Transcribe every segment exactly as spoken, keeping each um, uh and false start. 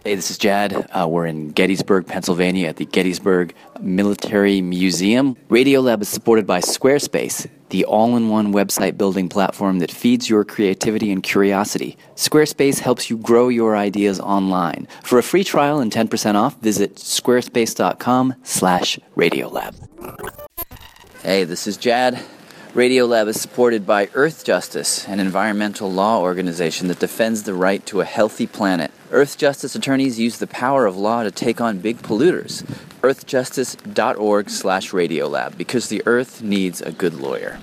Hey, this is Jad. Uh, we're in Gettysburg, Pennsylvania at the Gettysburg Military Museum. Radiolab is supported by Squarespace, the all-in-one website building platform that feeds your creativity and curiosity. Squarespace helps you grow your ideas online. For a free trial and ten percent off, visit squarespace.com slash Radiolab. Hey, this is Jad. Radiolab is supported by Earth Justice, an environmental law organization that defends the right to a healthy planet. Earth Justice attorneys use the power of law to take on big polluters. earthjustice.org slash Radiolab, because the Earth needs a good lawyer.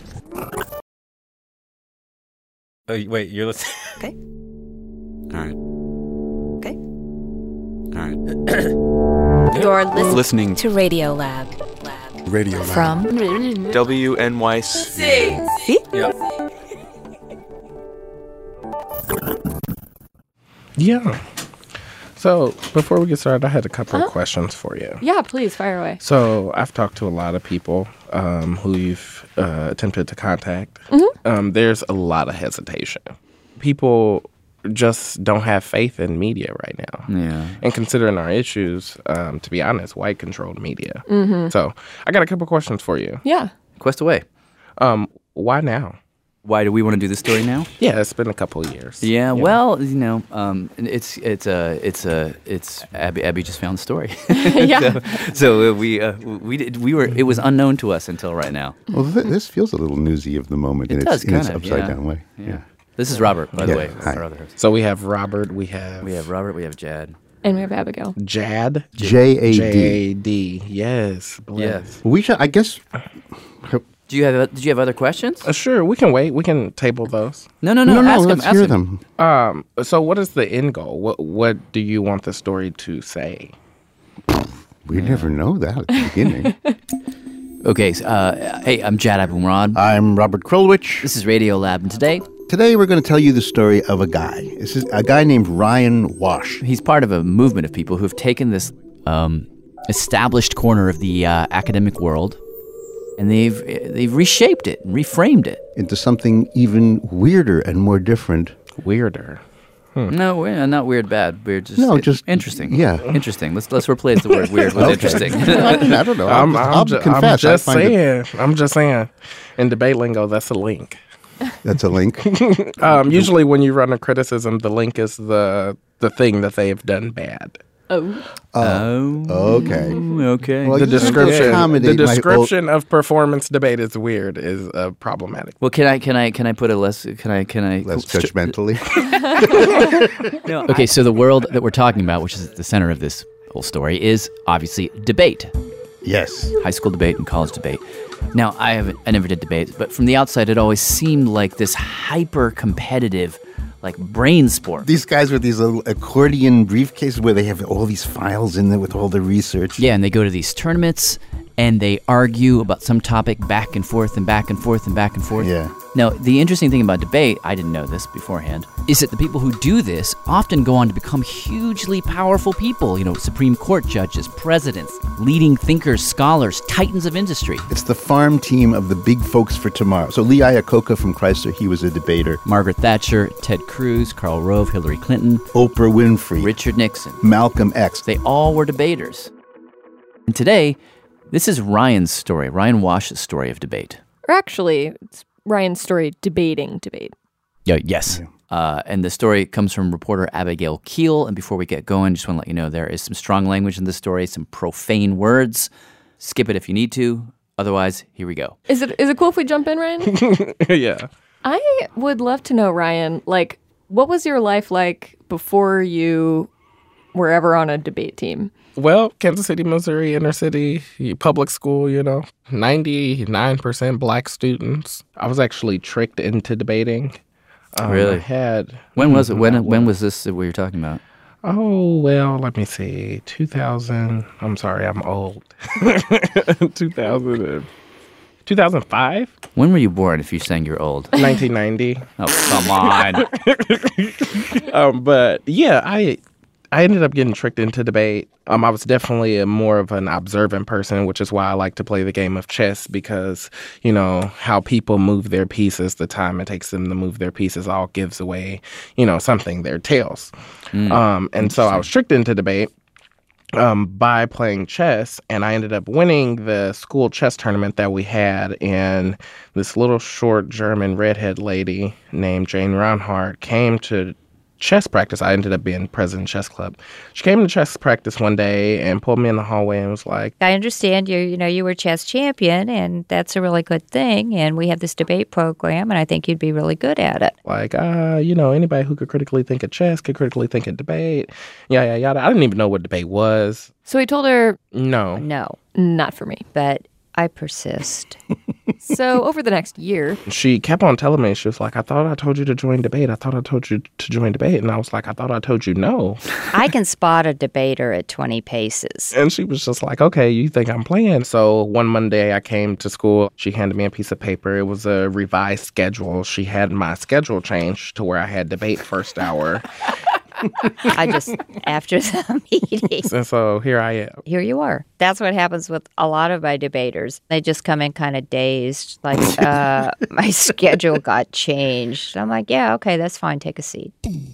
Oh, wait, you're listening? Okay. All right. Okay. All right. You're listening, Listening to Radiolab. Lab. Radio Lab. From W N Y C. See? Yep. Yeah. So before we get started, I had a couple Uh-huh. of questions for you. Yeah, please fire away. So I've talked to a lot of people um, who you've uh, attempted to contact. Mm-hmm. Um, there's a lot of hesitation. People just don't have faith in media right now. Yeah. And considering our issues, um, to be honest, white-controlled media. Mm-hmm. So I got a couple questions for you. Yeah. Quest away. Um, why now? Why do we want to do this story now? Yeah, it's been a couple of years. Yeah, you well, you know, um, it's it's uh, it's uh, it's Abby. Abby just found the story. Yeah. so so uh, we uh, we did, we were it was unknown to us until right now. Well, th- this feels a little newsy of the moment It in, does, its, in its kind of, upside yeah. down way. Yeah. Yeah. This is Robert, by the Yeah, way. hi. Our other host. So we have Robert, we have... We have Robert. We have Jad. And we have Abigail. Jad. J A D. J A D. Yes. Bless. Yes. We should, I guess, Do you have Did you have other questions? Uh, sure, we can wait. We can table those. No, no, no. no, no, ask him, let's ask hear him. them. Um. So, what is the end goal? What What do you want the story to say? We never know that at the beginning. Okay. So, uh, hey, I'm Jad Abumrad. I'm Robert Krulwich. This is Radiolab, and today Today we're going to tell you the story of a guy. This is a guy named Ryan Wash. he's part of a movement of people who have taken this um, established corner of the uh, academic world, and they've they've reshaped it, and reframed it. Into something even weirder and more different. Weirder. No, we're not weird, bad. We're just No, it- just- interesting. yeah. interesting. Let's let's replace the word weird with interesting. I don't know. I'll, I'm, I'm, I'll ju- confess. I'm just I find it- saying. I'm just saying. In debate lingo, that's a link. that's a link. Um. Usually, when you run a criticism, the link is the the thing that they have done bad. Oh. Oh, Okay. okay. Well, The you have to description. accommodate The my old- description of performance debate is weird. Is uh, problematic. well, can I can I can I put a less can I can I Less judgmentally. No, okay, so the world that we're talking about, which is at the center of this whole story, is obviously debate. Yes. High school debate and college debate. Now, I haven't, I never did debates, but from the outside, it always seemed like this hyper-competitive, like brain sport. These guys with these little accordion briefcases where they have all these files in there with all the research. Yeah, and they go to these tournaments, and they argue about some topic back and forth and back and forth and back and forth. Yeah. Now, the interesting thing about debate, I didn't know this beforehand, is that the people who do this often go on to become hugely powerful people. You know, Supreme Court judges, presidents, leading thinkers, scholars, titans of industry. It's the farm team of the big folks for tomorrow. So Lee Iacocca from Chrysler, he was a debater. Margaret Thatcher, Ted Cruz, Karl Rove, Hillary Clinton, Oprah Winfrey, Richard Nixon. Malcolm X. They all were debaters. And today, this is Ryan's story, Ryan Wash's story of debate. Or actually, it's Ryan's story debating debate. Yeah, yes. Uh, and the story comes from reporter Abigail Keel. And before we get going, just want to let you know there is some strong language in this story, some profane words. Skip it if you need to. Otherwise, here we go. Is it is it cool if we jump in, Ryan? Yeah. I would love to know, Ryan, like, what was your life like before you were ever on a debate team? Well, Kansas City, Missouri, inner city, public school, you know, ninety-nine percent black students. I was actually tricked into debating. Um, Really? I had. When was it? When That when was- was this that we were talking about? Oh, well, let me see. two thousand. I'm sorry, I'm old. two thousand. two thousand five? When were you born if you're saying you're old? nineteen ninety. Oh, come on. Um, but yeah, I I ended up getting tricked into debate. Um, I was definitely a more of an observant person, which is why I like to play the game of chess because, you know, how people move their pieces, the time it takes them to move their pieces all gives away, you know, something, their tails. Mm, um, and so I was tricked into debate um, by playing chess, and I ended up winning the school chess tournament that we had, and this little short German redhead lady named Jane Reinhardt came to chess practice. I ended up being president of chess club. She came to chess practice one day and pulled me in the hallway and was like, I understand you, you know, you were chess champion and that's a really good thing. And we have this debate program and I think you'd be really good at it. Like, uh, you know, anybody who could critically think of chess could critically think of debate. Yeah, yeah, yeah. I didn't even know what debate was. So he told her, no. No. Not for me. But I persist. So over the next year, she kept on telling me, she was like, I thought I told you to join debate. I thought I told you to join debate. And I was like, I thought I told you no. I can spot a debater at twenty paces. And she was just like, okay, you think I'm playing? So one Monday I came to school. She handed me a piece of paper. It was a revised schedule. She had my schedule changed to where I had debate first hour. I just, after the meeting. And so here I am. Here you are. That's what happens with a lot of my debaters. They just come in kind of dazed, like, uh, my schedule got changed. I'm like, yeah, okay, that's fine. Take a seat.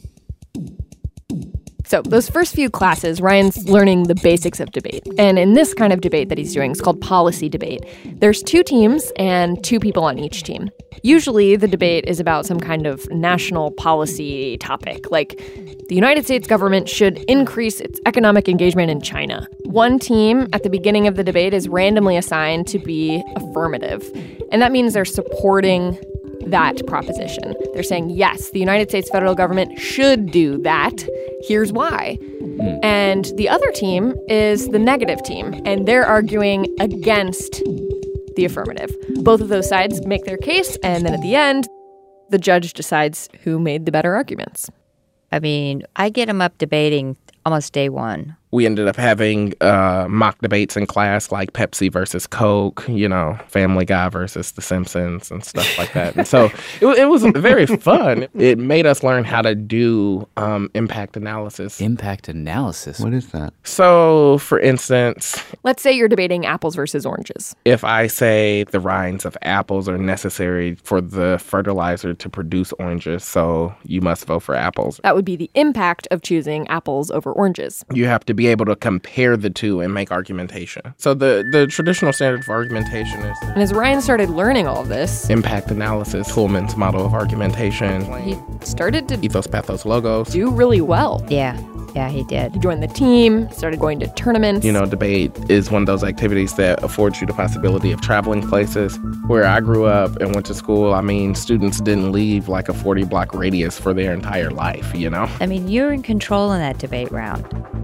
So those first few classes, Ryan's learning the basics of debate. And in this kind of debate that he's doing, it's called policy debate. There's two teams and two people on each team. Usually the debate is about some kind of national policy topic, like the United States government should increase its economic engagement in China. One team at the beginning of the debate is randomly assigned to be affirmative. And that means they're supporting that proposition. They're saying, yes, the United States federal government should do that. Here's why. Mm. And the other team is the negative team, and they're arguing against the affirmative. Both of those sides make their case, and then at the end, the judge decides who made the better arguments. I mean, I get them up debating almost day one. We ended up having uh, mock debates in class, like Pepsi versus Coke, you know, Family Guy versus The Simpsons and stuff like that. And so it, it was very fun. It made us learn how to do um, impact analysis. Impact analysis? What is that? So, for instance... Let's say you're debating apples versus oranges. If I say the rinds of apples are necessary for the fertilizer to produce oranges, so you must vote for apples. That would be the impact of choosing apples over oranges. You have to be able to compare the two and make argumentation. So the, the traditional standard for argumentation is... And as Ryan started learning all of this... Impact analysis, Pullman's model of argumentation. He started to... Ethos, pathos, logos. Do really well. Yeah. Yeah, he did. He joined the team, started going to tournaments. You know, debate is one of those activities that affords you the possibility of traveling places. Where I grew up and went to school, I mean, students didn't leave like a forty-block radius for their entire life, you know? I mean, you're in control in that debate round.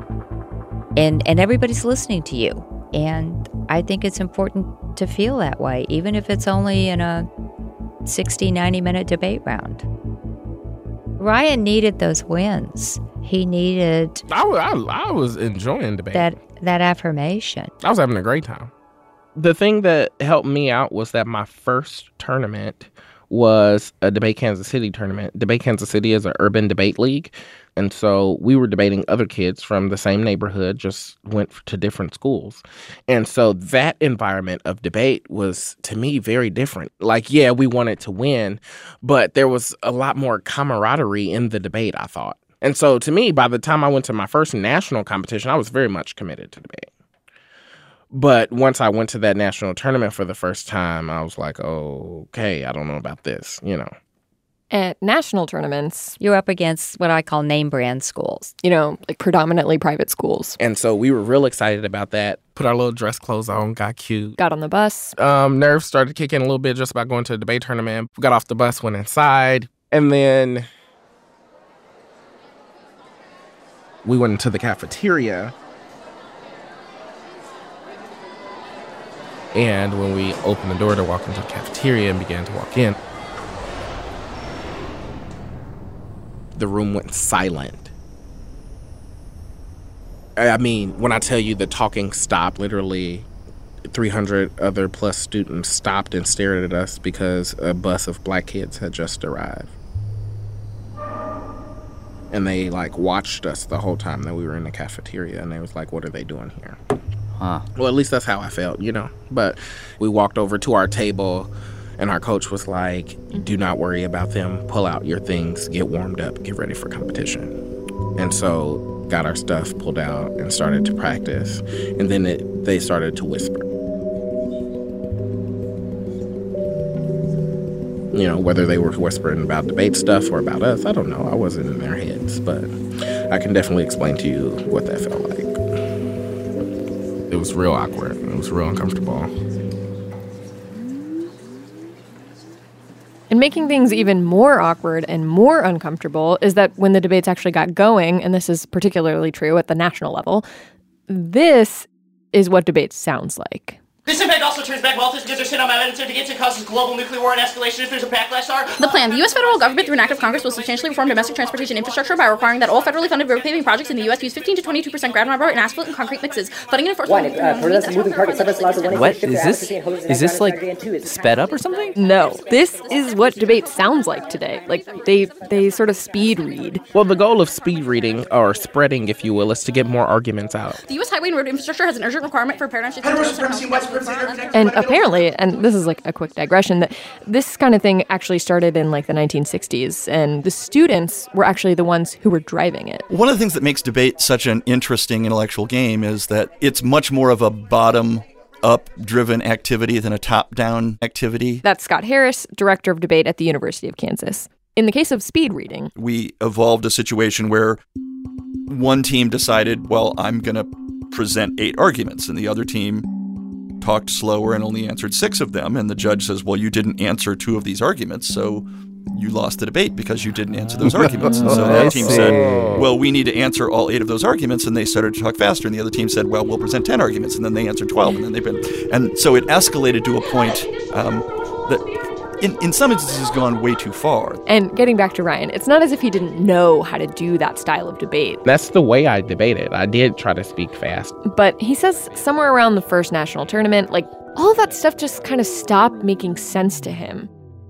And and everybody's listening to you. And I think it's important to feel that way, even if it's only in a sixty, ninety-minute debate round. Ryan needed those wins. He needed I, I, I was enjoying debate. That, that affirmation. I was having a great time. The thing that helped me out was that my first tournament was a Debate Kansas City tournament. Debate Kansas City is an urban debate league. And so we were debating other kids from the same neighborhood, just went to different schools. And so that environment of debate was, to me, very different. Like, yeah, we wanted to win, but there was a lot more camaraderie in the debate, I thought. And so to me, by the time I went to my first national competition, I was very much committed to debate. But once I went to that national tournament for the first time, I was like, oh, okay, I don't know about this, you know. At national tournaments, you're up against what I call name brand schools. You know, like predominantly private schools. And so we were real excited about that. Put our little dress clothes on, got cute. Got on the bus. Um, nerves started kicking a little bit just about going to a debate tournament. Got off the bus, went inside. And then we went into the cafeteria. And when we opened the door to walk into the cafeteria and began to walk in, the room went silent. I mean, when I tell you the talking stopped, literally three hundred other plus students stopped and stared at us because a bus of black kids had just arrived. And they, like, watched us the whole time that we were in the cafeteria. And they was like, what are they doing here? Huh. Well, at least that's how I felt, you know. But we walked over to our table, and our coach was like, do not worry about them. Pull out your things, get warmed up, get ready for competition. And so got our stuff pulled out and started to practice. And then it, they started to whisper. You know, whether they were whispering about debate stuff or about us, I don't know. I wasn't in their heads, but I can definitely explain to you what that felt like. It was real awkward. It was real uncomfortable. And making things even more awkward and more uncomfortable is that when the debates actually got going, and this is particularly true at the national level, this is what debate sounds like. This impact also turns back wealth because they're sent on my evidence against and causes global nuclear war and escalation if there's a backlash. Are The plan. The U S federal government, through an act of Congress, will substantially reform domestic transportation infrastructure by requiring that all federally funded road paving projects in the U S use fifteen to twenty-two percent ground rubber and asphalt and concrete mixes. Funding and enforcement... What? Is this, is this like, sped up or something? No, this is what debate sounds like today. Like, they, they sort of speed read. Well, the goal of speed reading, or spreading, if you will, is to get more arguments out. The U S highway and road infrastructure has an urgent requirement for a paradigm shift... And apparently, and this is like a quick digression, that this kind of thing actually started in like the nineteen sixties, and the students were actually the ones who were driving it. One of the things that makes debate such an interesting intellectual game is that it's much more of a bottom-up driven activity than a top-down activity. That's Scott Harris, director of debate at the University of Kansas. In the case of speed reading, we evolved a situation where one team decided, well, I'm going to present eight arguments, and the other team talked slower and only answered six of them, and the judge says, well, you didn't answer two of these arguments, so you lost the debate because you didn't answer those arguments. And so that team said, well, we need to answer all eight of those arguments, and they started to talk faster, and the other team said, well, we'll present ten arguments, and then they answered twelve, and then they've been... And so it escalated to a point um, that in, in some instances has gone way too far. And getting back to Ryan, it's not as if he didn't know how to do that style of debate. That's the way I debated. I did try to speak fast. But he says somewhere around the first national tournament, like, all of that stuff just kind of stopped making sense to him.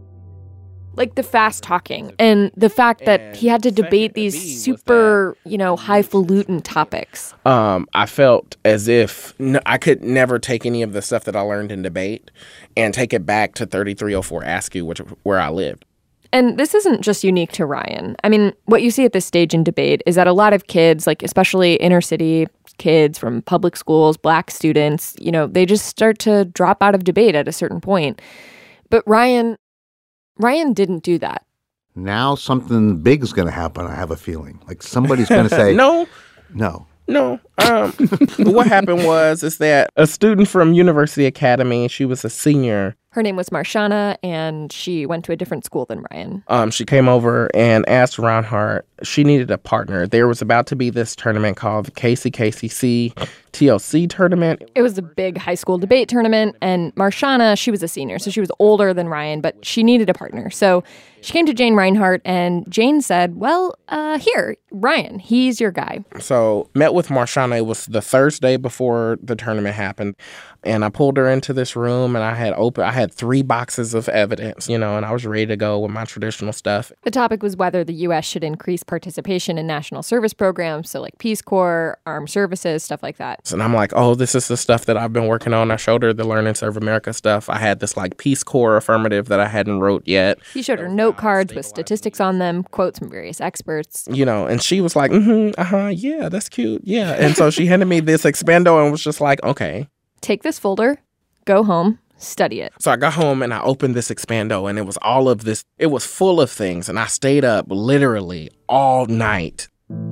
Like the fast talking and the fact that he had to debate these super, you know, highfalutin topics. Um, I felt as if n- I could never take any of the stuff that I learned in debate and take it back to thirty-three oh four Askew, which where I lived. And this isn't just unique to Ryan. I mean, what you see at this stage in debate is that a lot of kids, like especially inner city kids from public schools, black students, you know, they just start to drop out of debate at a certain point. But Ryan... Ryan didn't do that. Now something big is going to happen, I have a feeling. Like somebody's going to say... No. No. No. Um, what happened was is that a student from University Academy, she was a senior. Her name was Marshana, and she went to a different school than Ryan. Um, she came over and asked Reinhardt, she needed a partner. There was about to be this tournament called the K C K C C T L C tournament. It was a big high school debate tournament, and Marshana, she was a senior, so she was older than Ryan, but she needed a partner. So she came to Jane Reinhardt, and Jane said, well, uh, here, Ryan, he's your guy. So met with Marshana. It was the Thursday before the tournament happened. And I pulled her into this room, and I had open, I had three boxes of evidence, you know, and I was ready to go with my traditional stuff. The topic was whether the U S should increase participation in national service programs, so like Peace Corps, armed services, stuff like that. And I'm like, oh, this is the stuff that I've been working on. I showed her the Learn and Serve America stuff. I had this like Peace Corps affirmative that I hadn't wrote yet. He showed her note cards with statistics on them, quotes from various experts. You know, and she was like, mm-hmm, uh-huh, yeah, that's cute, yeah. And so she handed me this Expando and was just like, okay. Take this folder, go home, study it. So I got home and I opened this Expando, and it was all of this. It was full of things. And I stayed up literally all night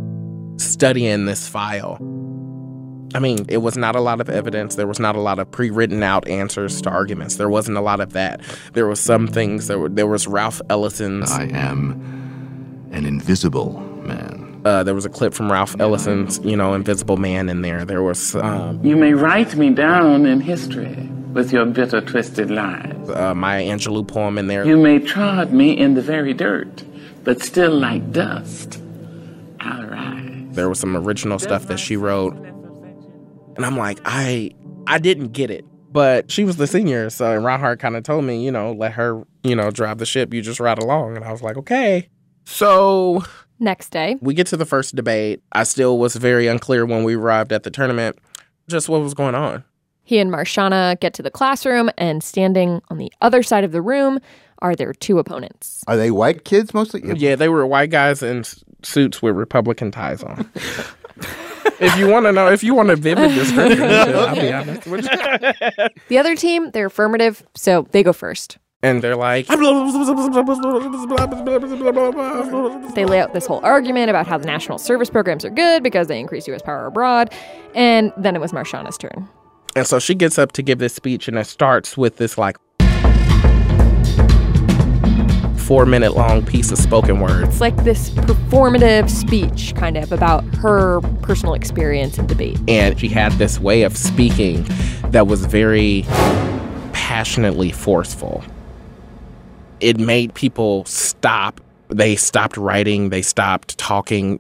studying this file. I mean, it was not a lot of evidence. There was not a lot of pre-written out answers to arguments. There wasn't a lot of that. There was some things. There, were, there was Ralph Ellison's. I am an invisible man. Uh, there was a clip from Ralph Ellison's, you know, Invisible Man in there. There was... Um, you may write me down in history with your bitter, twisted lies. Uh, Maya Angelou poem in there. You may trod me in the very dirt, but still like dust, I'll rise. There was some original stuff that she wrote. And I'm like, I I didn't get it. But she was the senior, so Reinhardt kind of told me, you know, let her, you know, drive the ship. You just ride along. And I was like, okay. So... Next day, we get to the first debate. I still was very unclear when we arrived at the tournament just what was going on. He and Marshana get to the classroom, and standing on the other side of the room are their two opponents. Are they white kids mostly? Yeah, they were white guys in suits with Republican ties on. If you want to know, if you want a vivid description, I'll be honest with you. The other team, they're affirmative, so they go first. And they're like... They lay out this whole argument about how the national service programs are good because they increase U S power abroad. And then it was Marshana's turn. And so she gets up to give this speech, and it starts with this, like, four-minute-long piece of spoken word. It's like this performative speech, kind of, about her personal experience in debate. And she had this way of speaking that was very passionately forceful. It made people stop. They stopped writing. They stopped talking.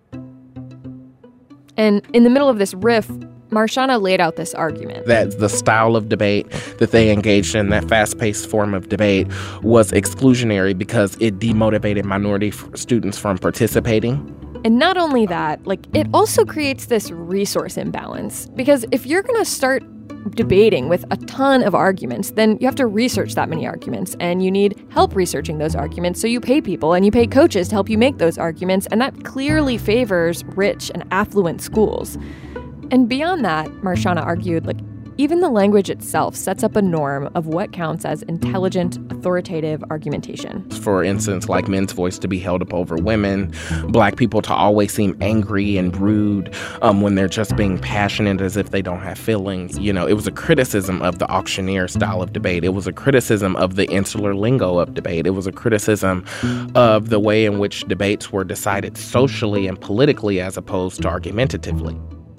And in the middle of this riff, Marshana laid out this argument. That the style of debate that they engaged in, that fast-paced form of debate, was exclusionary because it demotivated minority f- students from participating. And not only that, like, it also creates this resource imbalance. Because if you're going to start debating with a ton of arguments, then you have to research that many arguments, and you need help researching those arguments, so you pay people and you pay coaches to help you make those arguments, and that clearly favors rich and affluent schools. And beyond that, Marshana argued, like, even the language itself sets up a norm of what counts as intelligent, authoritative argumentation. For instance, like men's voice to be held up over women, black people to always seem angry and rude um, when they're just being passionate as if they don't have feelings. You know, it was a criticism of the auctioneer style of debate. It was a criticism of the insular lingo of debate. It was a criticism of the way in which debates were decided socially and politically as opposed to argumentatively.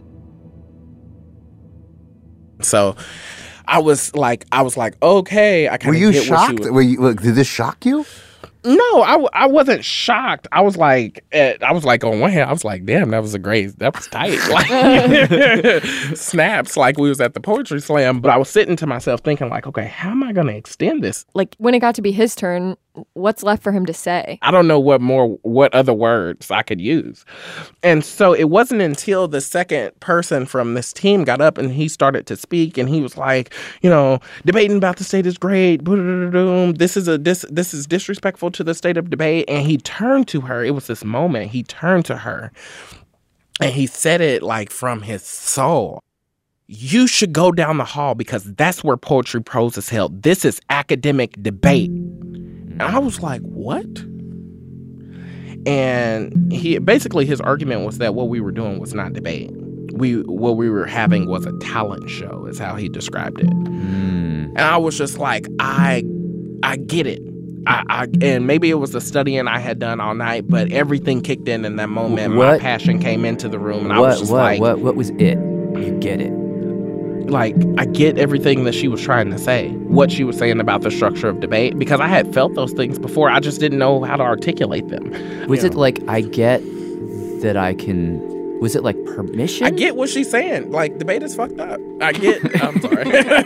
So I was like, I was like, okay, I kind of Were you get shocked? what she was. Were you, did this shock you? No, I, I wasn't shocked. I was like, uh, I was like, on one hand, I was like, damn, that was a great, that was tight. Like, snaps, like we was at the poetry slam. But I was sitting to myself thinking, like, okay, how am I going to extend this? Like, when it got to be his turn, what's left for him to say? I don't know what more, what other words I could use. And so it wasn't until the second person from this team got up and he started to speak, and he was like, you know, debating about the state is great. This is a this this is disrespectful to the state of debate. And he turned to her. It was this moment. He turned to her and he said it like from his soul. You should go down the hall because that's where Poetry Prose is held. This is academic debate. And I was like, what? And he basically his argument was that what we were doing was not debate. We what we were having was a talent show, is how he described it. Mm. And I was just like, I I get it. I, I and maybe it was the studying I had done all night, but everything kicked in in that moment. What? My passion came into the room, and what, I was just what, like, what, what was it? You get it. Like, I get everything that she was trying to say, what she was saying about the structure of debate, because I had felt those things before. I just didn't know how to articulate them. Was You it know? like, I get that I can... Was it like permission? I get what she's saying. Like, debate is fucked up. I get... I'm sorry.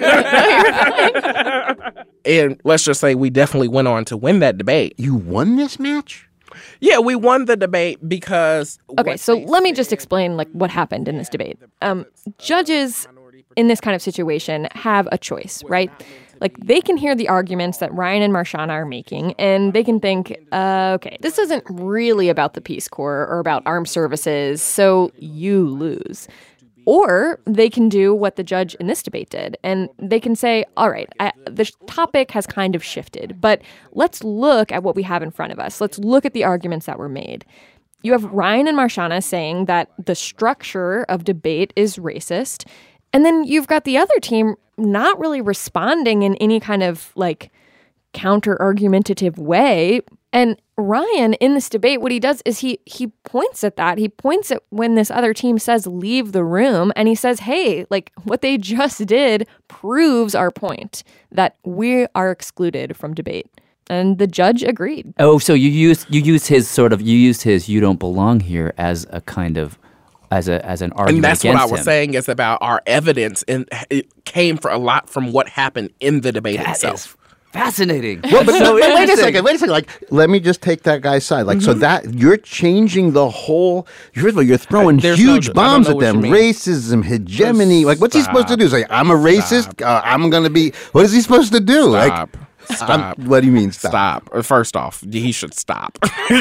And let's just say we definitely went on to win that debate. You won this match? Yeah, we won the debate because... Okay, so let me just explain, like, what happened in this debate. Um, judges in this kind of situation have a choice, right? Like, they can hear the arguments that Ryan and Marshana are making, and they can think, uh, okay, this isn't really about the Peace Corps or about armed services, so you lose. Or they can do what the judge in this debate did, and they can say, all right, I, the topic has kind of shifted, but let's look at what we have in front of us. Let's look at the arguments that were made. You have Ryan and Marshana saying that the structure of debate is racist, and then you've got the other team not really responding in any kind of, like, counter-argumentative way. And Ryan, in this debate, what he does is he he points at that. He points at when this other team says, leave the room, and he says, hey, like, what they just did proves our point, that we are excluded from debate. And the judge agreed. Oh, so you used you used his sort of you used his "you don't belong here" as a kind of as a as an argument. And that's against what I was him. saying is about our evidence, and it came for a lot from what happened in the debate That itself. is Fascinating. Well, but, so but wait a interesting. second. Wait a second. Like, let me just take that guy's side. Like, Mm-hmm. so that you're changing the whole. First of all, you're throwing There's huge no- I don't bombs know at what you them. mean. Racism, hegemony. Like, what's he supposed to do? Say, I'm a racist. Uh, I'm gonna be. What is he supposed to do? Like, Stop. Stop. I'm- what do you mean? Stop. Stop. First off, he should stop.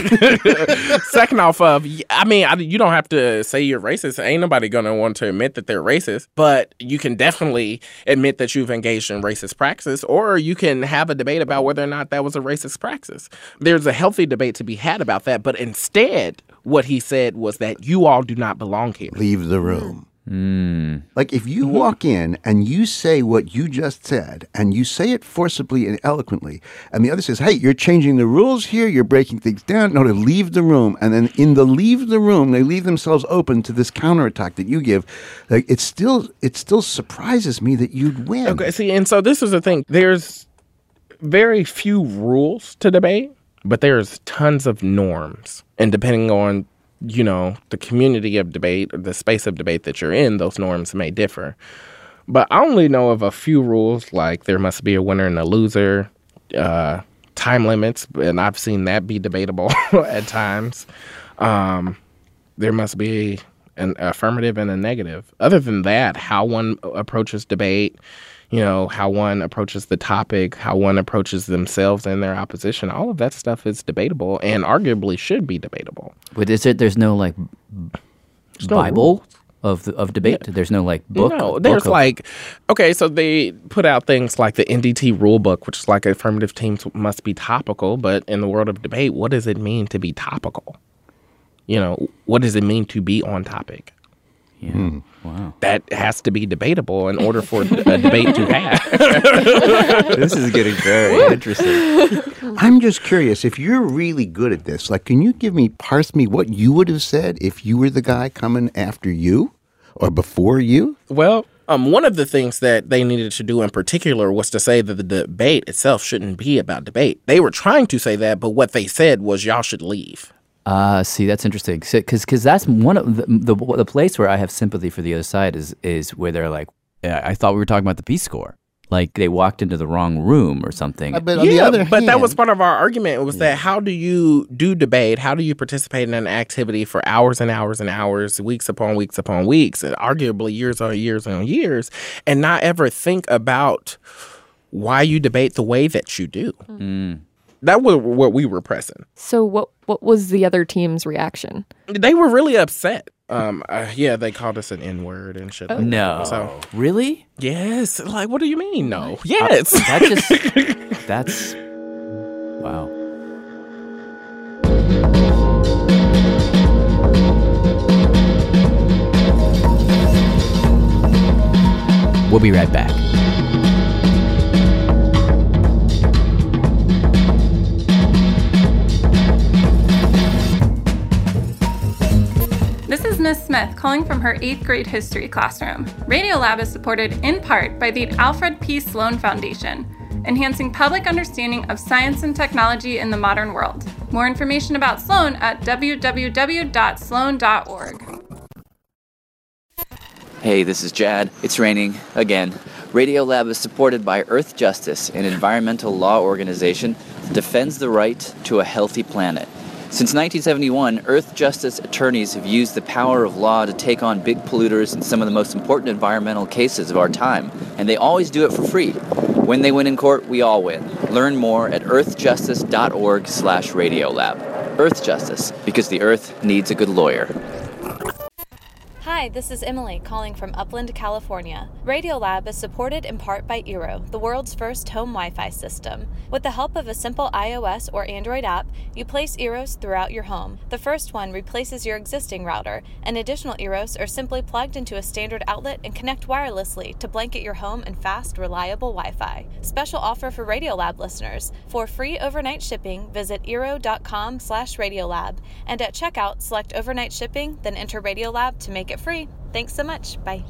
Second off, of I mean, I, you don't have to say you're racist. Ain't nobody gonna want to admit that they're racist, but you can definitely admit that you've engaged in racist practice, or you can have a debate about whether or not that was a racist practice. There's a healthy debate to be had about that, but instead, what he said was that you all do not belong here. Leave the room. Mm. Like, if you walk in and you say what you just said, and you say it forcibly and eloquently, and the other says, hey, you're changing the rules here, you're breaking things down, no, to leave the room. And then in the leave the room, they leave themselves open to this counterattack that you give. Like, it still, it still surprises me that you'd win. Okay, see, and so this is the thing. There's very few rules to debate, but there's tons of norms. And depending on you know, the community of debate, or the space of debate that you're in, those norms may differ. But I only know of a few rules, like there must be a winner and a loser, uh, time limits, and I've seen that be debatable at times. Um, there must be an affirmative and a negative. Other than that, how one approaches debate, you know, how one approaches the topic, how one approaches themselves and their opposition, all of that stuff is debatable and arguably should be debatable. But is it? There's no like There's no Bible rules. of the, of debate. Yeah. There's no like book. No, book there's of- like, okay, so they put out things like the N D T rule book, which is like affirmative teams must be topical. But in the world of debate, what does it mean to be topical? You know, what does it mean to be on topic? Yeah. Hmm. Wow. That has to be debatable in order for a debate to have. This is getting very interesting. I'm just curious, if you're really good at this, like, can you give me, parse me what you would have said if you were the guy coming after you or before you? Well, um, one of the things that they needed to do in particular was to say that the debate itself shouldn't be about debate. They were trying to say that, but what they said was y'all should leave. Uh, see, that's interesting. Because because that's one of the, the the place where I have sympathy for the other side is is where they're like, yeah, I thought we were talking about the Peace Corps. Like they walked into the wrong room or something. Uh, but on yeah, the other but hand, that was part of our argument was that how do you do debate? How do you participate in an activity for hours and hours and hours, weeks upon weeks upon weeks, and arguably years on years on years, and not ever think about why you debate the way that you do? Mm. That was what we were pressing. So what what was the other team's reaction? They were really upset. Um, uh, yeah, they called us an N-word and shit. Like No. that. So Really? yes, like what do you mean? No. Yes. Uh, that just that's wow. We'll be right back. This is Miz Smith calling from her eighth grade history classroom. Radiolab is supported in part by the Alfred P. Sloan Foundation, enhancing public understanding of science and technology in the modern world. More information about Sloan at w w w dot sloan dot org. Hey, this is Jad. It's raining again. Radiolab is supported by Earth Justice, an environmental law organization that defends the right to a healthy planet. Since nineteen seventy-one, Earth Justice attorneys have used the power of law to take on big polluters in some of the most important environmental cases of our time, and they always do it for free. When they win in court, we all win. Learn more at earthjustice dot org slash radiolab. Earth Justice, because the Earth needs a good lawyer. Hi, this is Emily calling from Upland, California. Radiolab is supported in part by Eero, the world's first home Wi-Fi system. With the help of a simple iOS or Android app, you place Eeros throughout your home. The first one replaces your existing router, and additional Eeros are simply plugged into a standard outlet and connect wirelessly to blanket your home in fast, reliable Wi-Fi. Special offer for Radiolab listeners. For free overnight shipping, visit eero dot com slash radiolab, and at checkout, select overnight shipping, then enter Radiolab to make it free. Thanks so much. Bye.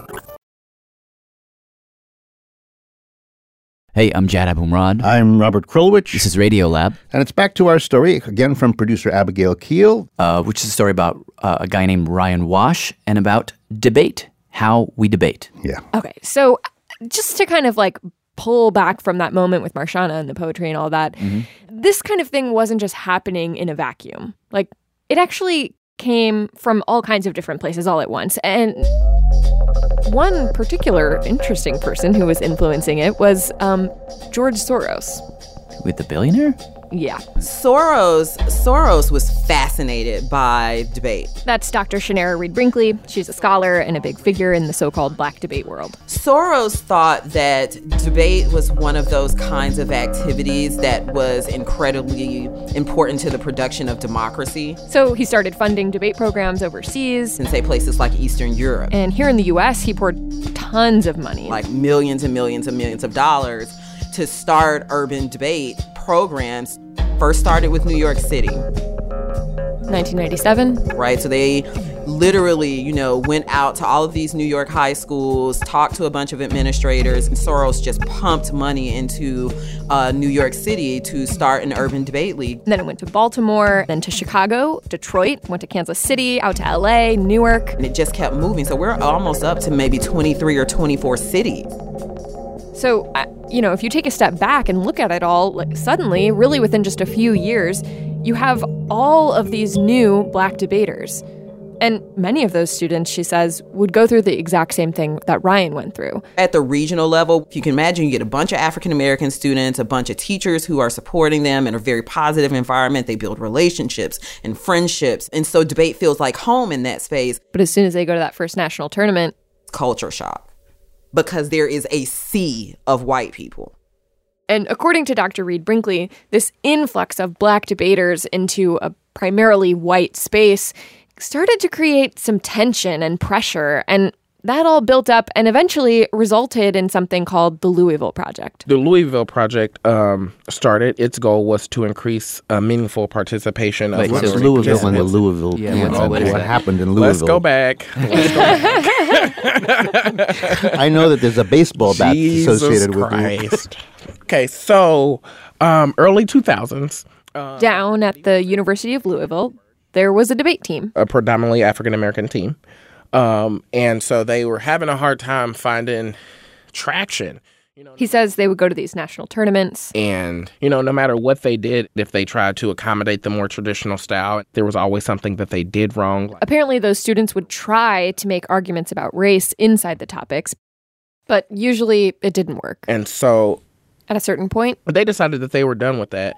Hey, I'm Jad Abumrad. I'm Robert Krulwich. This is Radiolab. And it's back to our story, again from producer Abigail Keel. Uh, which is a story about uh, a guy named Ryan Wash and about debate, how we debate. Yeah. Okay, so just to kind of like pull back from that moment with Marshana and the poetry and all that. Mm-hmm. This kind of thing wasn't just happening in a vacuum. Like, it actually came from all kinds of different places all at once. And one particular interesting person who was influencing it was um, George Soros. With the billionaire? Yeah. Soros Soros was fascinated by debate. That's Doctor Shanara Reed-Brinkley. She's a scholar and a big figure in the so-called black debate world. Soros thought that debate was one of those kinds of activities that was incredibly important to the production of democracy. So he started funding debate programs overseas. In, say, places like Eastern Europe. And here in the U S, he poured tons of money. Like millions and millions and millions of dollars to start urban debate programs. First started with New York City. nineteen ninety-seven. Right, so they literally, you know, went out to all of these New York high schools, talked to a bunch of administrators, and Soros just pumped money into uh, New York City to start an urban debate league. And then it went to Baltimore, then to Chicago, Detroit, went to Kansas City, out to L A, Newark. And it just kept moving, so we're almost up to maybe twenty-three or twenty-four cities. So, uh, you know, if you take a step back and look at it all, like, suddenly, really within just a few years, you have all of these new black debaters. And many of those students, she says, would go through the exact same thing that Ryan went through. At the regional level, you can imagine you get a bunch of African-American students, a bunch of teachers who are supporting them in a very positive environment. They build relationships and friendships. And so debate feels like home in that space. But as soon as they go to that first national tournament, culture shock. Because there is a sea of white people. And according to Doctor Reed-Brinkley, this influx of black debaters into a primarily white space started to create some tension and pressure, and that all built up and eventually resulted in something called the Louisville Project. The Louisville Project um, started. Its goal was to increase uh, meaningful participation. Wait, of so Louisville and the Louisville. Yeah, yeah, what's, oh, what what that? happened in Louisville? Let's go back. Let's go back. I know that there's a baseball bat Jesus associated Christ. with it. Okay, so um, early two thousands. Uh, Down at the University of Louisville, there was a debate team. A predominantly African-American team. Um, and so they were having a hard time finding traction. You know, he says they would go to these national tournaments. And, you know, no matter what they did, if they tried to accommodate the more traditional style, there was always something that they did wrong. Apparently, those students would try to make arguments about race inside the topics, but usually it didn't work. And so at a certain point, they decided that they were done with that.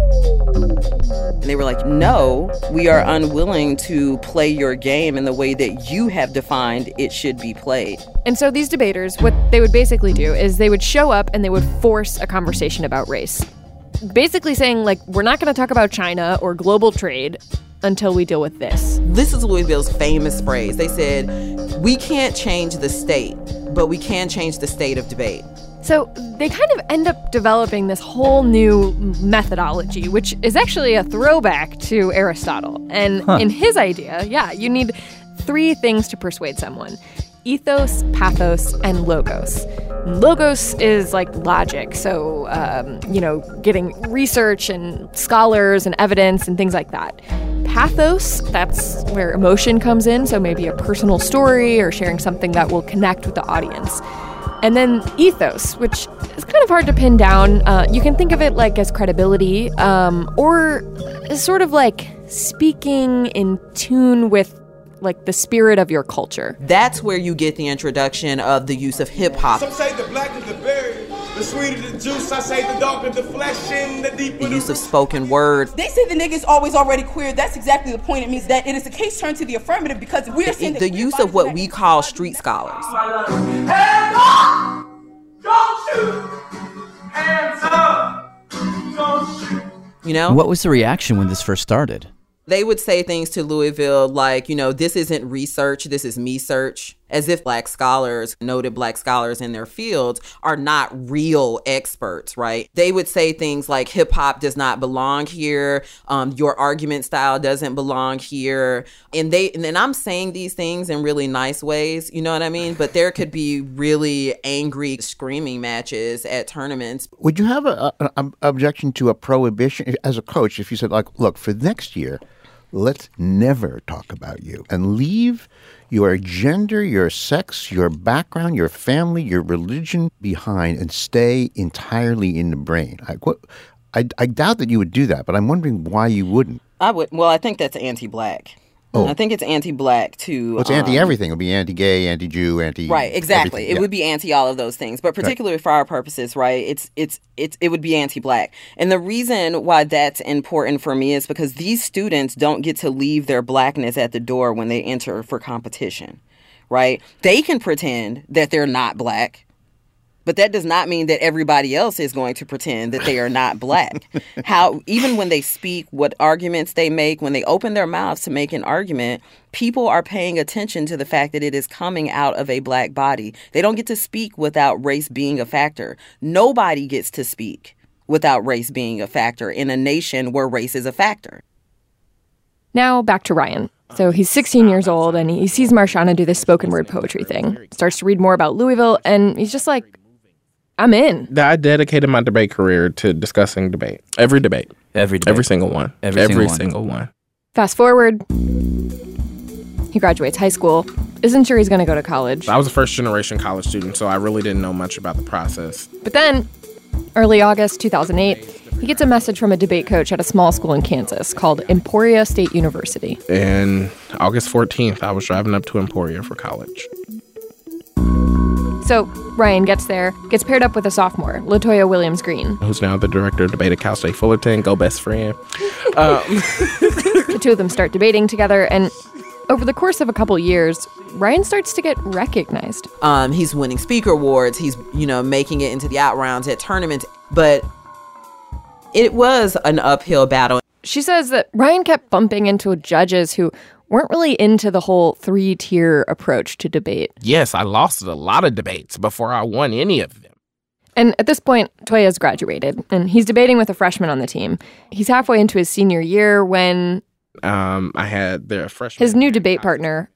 And they were like, no, we are unwilling to play your game in the way that you have defined it should be played. And so these debaters, what they would basically do is they would show up and they would force a conversation about race. Basically saying, like, we're not going to talk about China or global trade until we deal with this. This is Louisville's famous phrase. They said, we can't change the state, but we can change the state of debate. So they kind of end up developing this whole new methodology, which is actually a throwback to Aristotle. And huh. in his idea, yeah, you need three things to persuade someone: ethos, pathos, and logos. Logos is like logic, so, um, you know, getting research and scholars and evidence and things like that. Pathos, that's where emotion comes in, so maybe a personal story or sharing something that will connect with the audience. And then ethos, which is kind of hard to pin down. Uh, you can think of it like as credibility, um, or sort of like speaking in tune with like the spirit of your culture. That's where you get the introduction of the use of hip hop. Some say the black is the berry, the sweeter the juice. I say the darker the flesh and the deeper the use of spoken word. They say the nigga's always already queer. That's exactly the point. It means that it is a case turned to the affirmative because we are seeing the, the use of what we call street scholars. Hands up! Don't shoot! Hands up! Don't shoot! You know? What was the reaction when this first started? They would say things to Louisville like, you know, this isn't research, this is me-search, as if black scholars, noted black scholars in their fields, are not real experts, right? They would say things like hip-hop does not belong here, um, your argument style doesn't belong here. And they, and then I'm saying these things in really nice ways, you know what I mean? But there could be really angry screaming matches at tournaments. Would you have an objection to a prohibition as a coach if you said, like, look, for next year, let's never talk about you and leave your gender, your sex, your background, your family, your religion behind and stay entirely in the brain. I, what, I, I doubt that you would do that, but I'm wondering why you wouldn't. I would. Well, I think that's anti-black. Oh. I think it's anti-black to... Well, it's um, anti-everything. It would be anti-gay, anti-Jew, anti... Right, exactly. everything. It Yeah. would be anti all of those things, but particularly right. for our purposes, right? It's it's it's it would be anti-black. And the reason why that's important for me is because these students don't get to leave their blackness at the door when they enter for competition, right? They can pretend that they're not black. But that does not mean that everybody else is going to pretend that they are not black. How even when they speak, what arguments they make, when they open their mouths to make an argument, people are paying attention to the fact that it is coming out of a black body. They don't get to speak without race being a factor. Nobody gets to speak without race being a factor in a nation where race is a factor. Now back to Ryan. So he's sixteen years old, and he sees Marshana do this spoken word poetry thing. Starts to read more about Louisville, and he's just like, I'm in. I dedicated my debate career to discussing debate. Every debate. Every debate. Every single one. Every, Every single, single one. one. Fast forward. He graduates high school. Isn't sure he's going to go to college. I was a first-generation college student, so I really didn't know much about the process. But then, early August two thousand eight, he gets a message from a debate coach at a small school in Kansas called Emporia State University. And August fourteenth, I was driving up to Emporia for college. So Ryan gets there, gets paired up with a sophomore, LaToya Williams Green, who's now the director of debate at Cal State Fullerton. Go best friend. um. The two of them start debating together, and over the course of a couple years, Ryan starts to get recognized. Um, he's winning speaker awards. He's, you know, making it into the out rounds at tournaments. But it was an uphill battle. She says that Ryan kept bumping into judges who weren't really into the whole three-tier approach to debate. Yes, I lost a lot of debates before I won any of them. And at this point, Toya's graduated, and he's debating with a freshman on the team. He's halfway into his senior year when... Um, I had their freshman... His new debate partner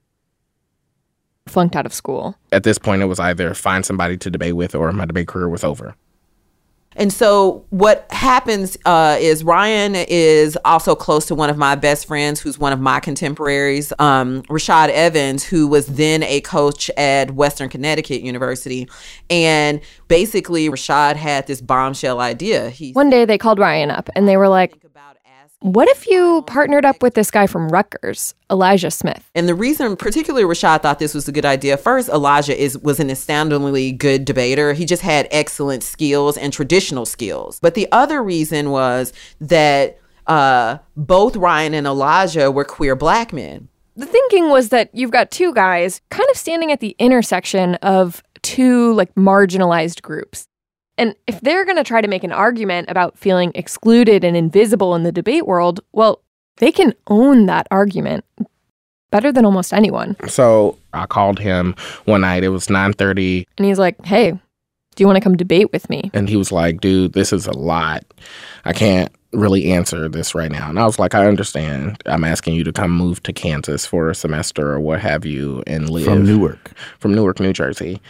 flunked out of school. At this point, it was either find somebody to debate with or my debate career was over. And so what happens uh, is Ryan is also close to one of my best friends, who's one of my contemporaries, um, Rashad Evans, who was then a coach at Western Connecticut University. And basically, Rashad had this bombshell idea. He- one day they called Ryan up and they were like, what if you partnered up with this guy from Rutgers, Elijah Smith? And the reason, particularly Rashad thought this was a good idea, first, Elijah is was an astoundingly good debater. He just had excellent skills and traditional skills. But the other reason was that uh, both Ryan and Elijah were queer black men. The thinking was that you've got two guys kind of standing at the intersection of two like marginalized groups. And if they're going to try to make an argument about feeling excluded and invisible in the debate world, well, they can own that argument better than almost anyone. So I called him one night. It was nine thirty. And he's like, hey, do you want to come debate with me? And he was like, dude, this is a lot. I can't really answer this right now. And I was like, I understand. I'm asking you to come move to Kansas for a semester or what have you and live. From Newark. From Newark, New Jersey.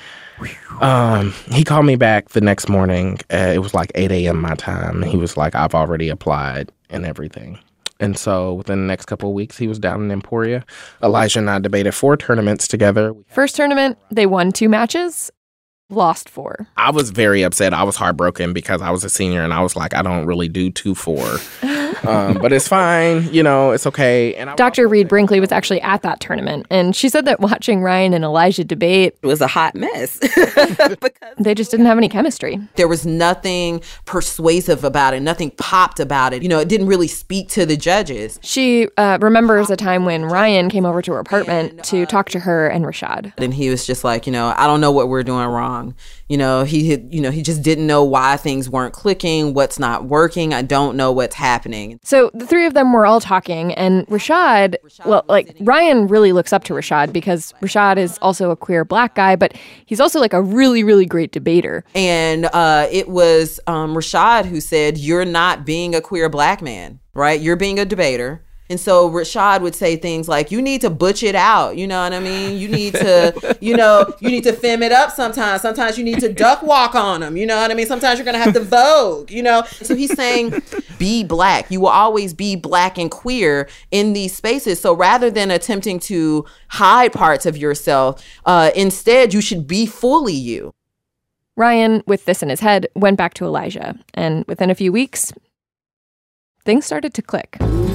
Um, he called me back the next morning. Uh, it was like eight a.m. my time. He was like, I've already applied and everything. And so within the next couple of weeks, he was down in Emporia. Elijah and I debated four tournaments together. First tournament, they won two matches, lost four. I was very upset. I was heartbroken because I was a senior and I was like, I don't really do two four. um, but it's fine. You know, it's okay. And I Doctor Reed Brinkley was actually at that tournament. And she said that watching Ryan and Elijah debate it was a hot mess. because they just didn't have any chemistry. There was nothing persuasive about it. Nothing popped about it. You know, it didn't really speak to the judges. She uh, remembers a time when Ryan came over to her apartment to talk to her and Rashad. And he was just like, you know, I don't know what we're doing wrong. You know, he had, you know, he just didn't know why things weren't clicking, what's not working. I don't know what's happening. So the three of them were all talking, and Rashad, well, like, Ryan really looks up to Rashad because Rashad is also a queer black guy, but he's also like a really, really great debater. And uh, it was um, Rashad who said, you're not being a queer black man, right? You're being a debater. And so Rashad would say things like, you need to butch it out. You know what I mean? You need to, you know, you need to femme it up sometimes. Sometimes you need to duck walk on them. You know what I mean? Sometimes you're going to have to vogue, you know? So he's saying, be black. You will always be black and queer in these spaces. So rather than attempting to hide parts of yourself, uh, instead you should be fully you. Ryan, with this in his head, went back to Elijah. And within a few weeks, things started to click.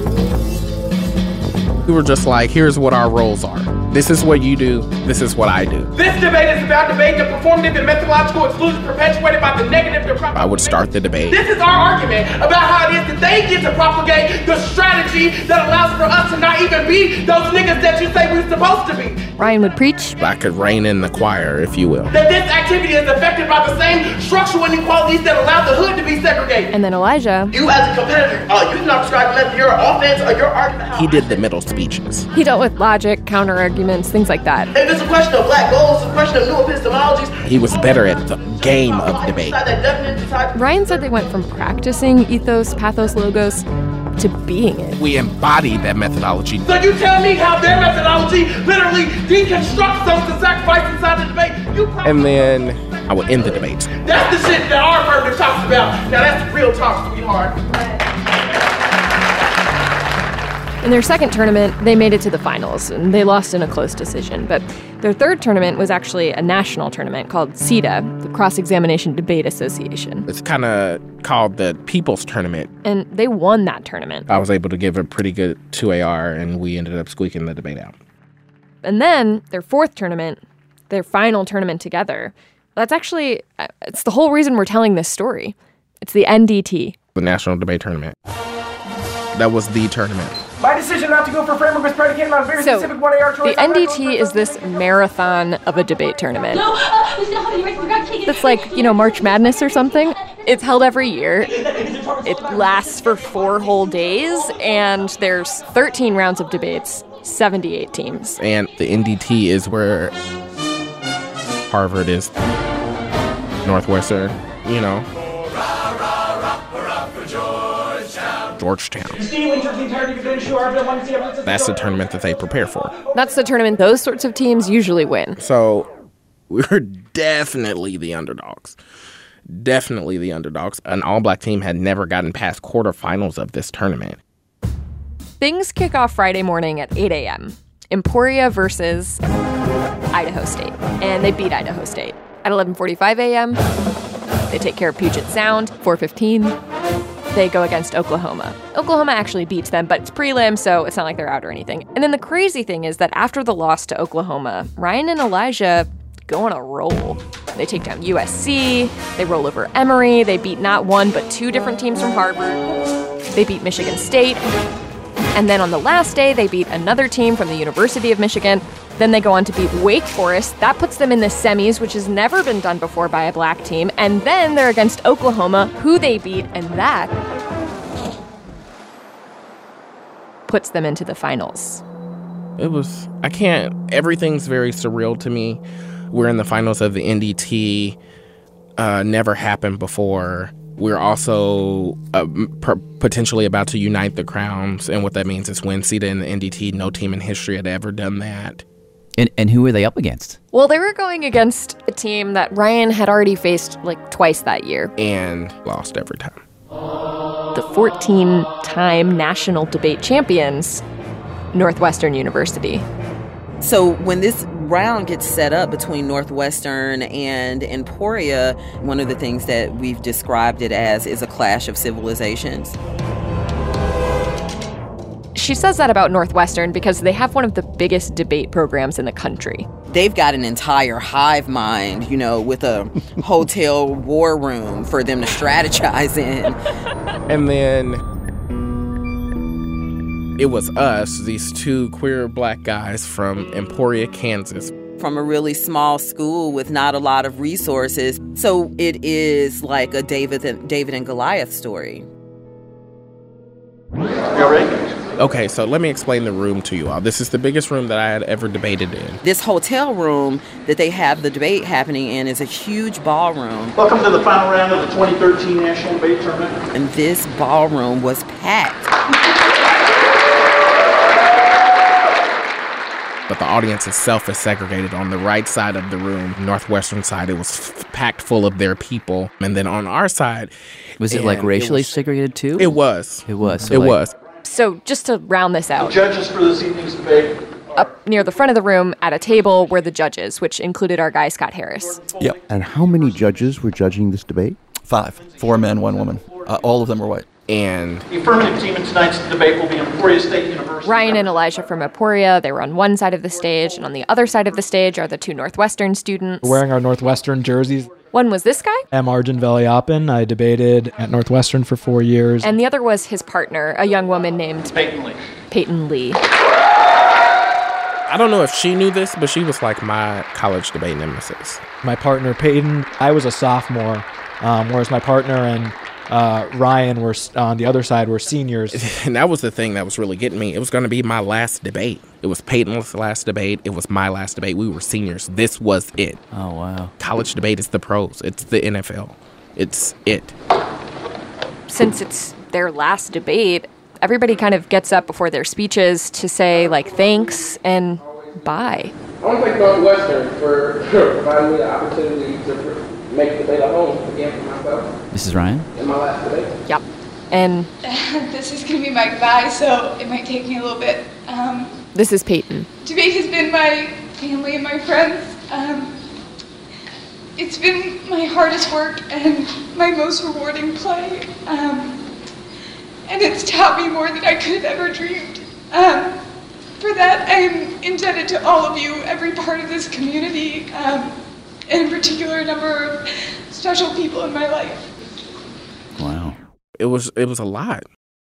We were just like, here's what our roles are. This is what you do. This is what I do. This debate is about debate the performative and methodological exclusion perpetuated by the negative. The I would start the debate. This is our argument about how it is that they get to propagate the strategy that allows for us to not even be those niggas that you say we're supposed to be. Ryan would preach. I could rein in the choir, if you will. That this activity is affected by the same structural inequalities that allow the hood to be segregated. And then Elijah. You as a competitor, uh, you cannot prescribe method your offense or your argument. He did the middle speeches. He dealt with logic, counter arguments, things like that. If it's a question of black goals, it's a question of new epistemologies. He was better at the game of debate. Ryan said they went from practicing ethos, pathos, logos to being it. We embodied that methodology. So you tell me how their methodology literally deconstructs those to sacrifice inside the debate. You and then I would end the debates. That's the shit that our affirmative talks about. Now that's the real talk, sweetheart. In their second tournament, they made it to the finals, and they lost in a close decision. But their third tournament was actually a national tournament called C E D A, the Cross-Examination Debate Association. It's kind of called the People's Tournament. And they won that tournament. I was able to give a pretty good two A R, and we ended up squeaking the debate out. And then their fourth tournament, their final tournament together, that's actually, it's the whole reason we're telling this story. It's the N D T. The National Debate Tournament. That was the tournament. My decision not to go for framework was predicated on a very so, specific one A R choice. The N D T is this marathon of a debate tournament. No, uh, this is not happening, right? It's like, you know, March Madness or something. It's held every year. It lasts for four whole days, and there's thirteen rounds of debates, seventy-eight teams. And the N D T is where Harvard is, Northwestern, you know. Georgetown. That's the tournament that they prepare for. That's the tournament those sorts of teams usually win. So we were definitely the underdogs. Definitely the underdogs. An all-black team had never gotten past quarterfinals of this tournament. Things kick off Friday morning at eight a.m. Emporia versus Idaho State. And they beat Idaho State. At eleven forty-five a.m., they take care of Puget Sound. four fifteen they go against Oklahoma. Oklahoma actually beats them, but it's prelim, so it's not like they're out or anything. And then the crazy thing is that after the loss to Oklahoma, Ryan and Elijah go on a roll. They take down U S C, they roll over Emory, they beat not one but two different teams from Harvard. They beat Michigan State. And then on the last day, they beat another team from the University of Michigan. Then they go on to beat Wake Forest. That puts them in the semis, which has never been done before by a black team. And then they're against Oklahoma, who they beat, and that puts them into the finals. It was, I can't, everything's very surreal to me. We're in the finals of the N D T. Uh, never happened before. We're also uh, p- potentially about to unite the crowns, and what that means is win C E D A and the N D T. No team in history had ever done that. And, and who were they up against? Well, they were going against a team that Ryan had already faced like twice that year. And lost every time. The fourteen-time national debate champions, Northwestern University. So when this round gets set up between Northwestern and Emporia, one of the things that we've described it as is a clash of civilizations. She says that about Northwestern because they have one of the biggest debate programs in the country. They've got an entire hive mind, you know, with a hotel war room for them to strategize in. And then it was us, these two queer black guys from Emporia, Kansas. From a really small school with not a lot of resources. So it is like a David and, David and Goliath story. You ready? Okay, so let me explain the room to you all. This is the biggest room that I had ever debated in. This hotel room that they have the debate happening in is a huge ballroom. Welcome to the final round of the twenty thirteen National Debate Tournament. And this ballroom was packed. but the audience itself is segregated. On the right side of the room, northwestern side, it was f- packed full of their people. And then on our side... Was it like racially it was, segregated too? It was. It was. So it like, was. So just to round this out. The judges for this evening's debate. Up near the front of the room at a table were the judges, which included our guy, Scott Harris. Yep. And how many judges were judging this debate? Five. Four men, one woman. Uh, all of them were white. And the affirmative team in tonight's debate will be Emporia State University. Ryan and Elijah from Emporia, they were on one side of the stage, and on the other side of the stage are the two Northwestern students. We're wearing our Northwestern jerseys. One was this guy. I'm Arjun Veliappan. I debated at Northwestern for four years. And the other was his partner, a young woman named Peyton Lee. Peyton Lee. I don't know if she knew this, but she was like my college debate nemesis. My partner, Peyton, I was a sophomore, um, whereas my partner and uh, Ryan were on the other side were seniors. And that was the thing that was really getting me. It was going to be my last debate. It was Peyton's last debate. It was my last debate. We were seniors. This was it. Oh, wow. College debate is the pros. It's the N F L. It's it. Since it's their last debate, everybody kind of gets up before their speeches to say, like, thanks and bye. I want to thank Northwestern for providing me the opportunity to make the debate at home again for myself. This is Ryan? In my last debate. Yep. And this is going to be my goodbye, so it might take me a little bit. Um, this is Peyton. Debate has been my family and my friends. Um, it's been my hardest work and my most rewarding play. Um, and it's taught me more than I could have ever dreamed. Um, for that, I am indebted to all of you, every part of this community, um, and in particular, a number of special people in my life. Wow. It was it was a lot.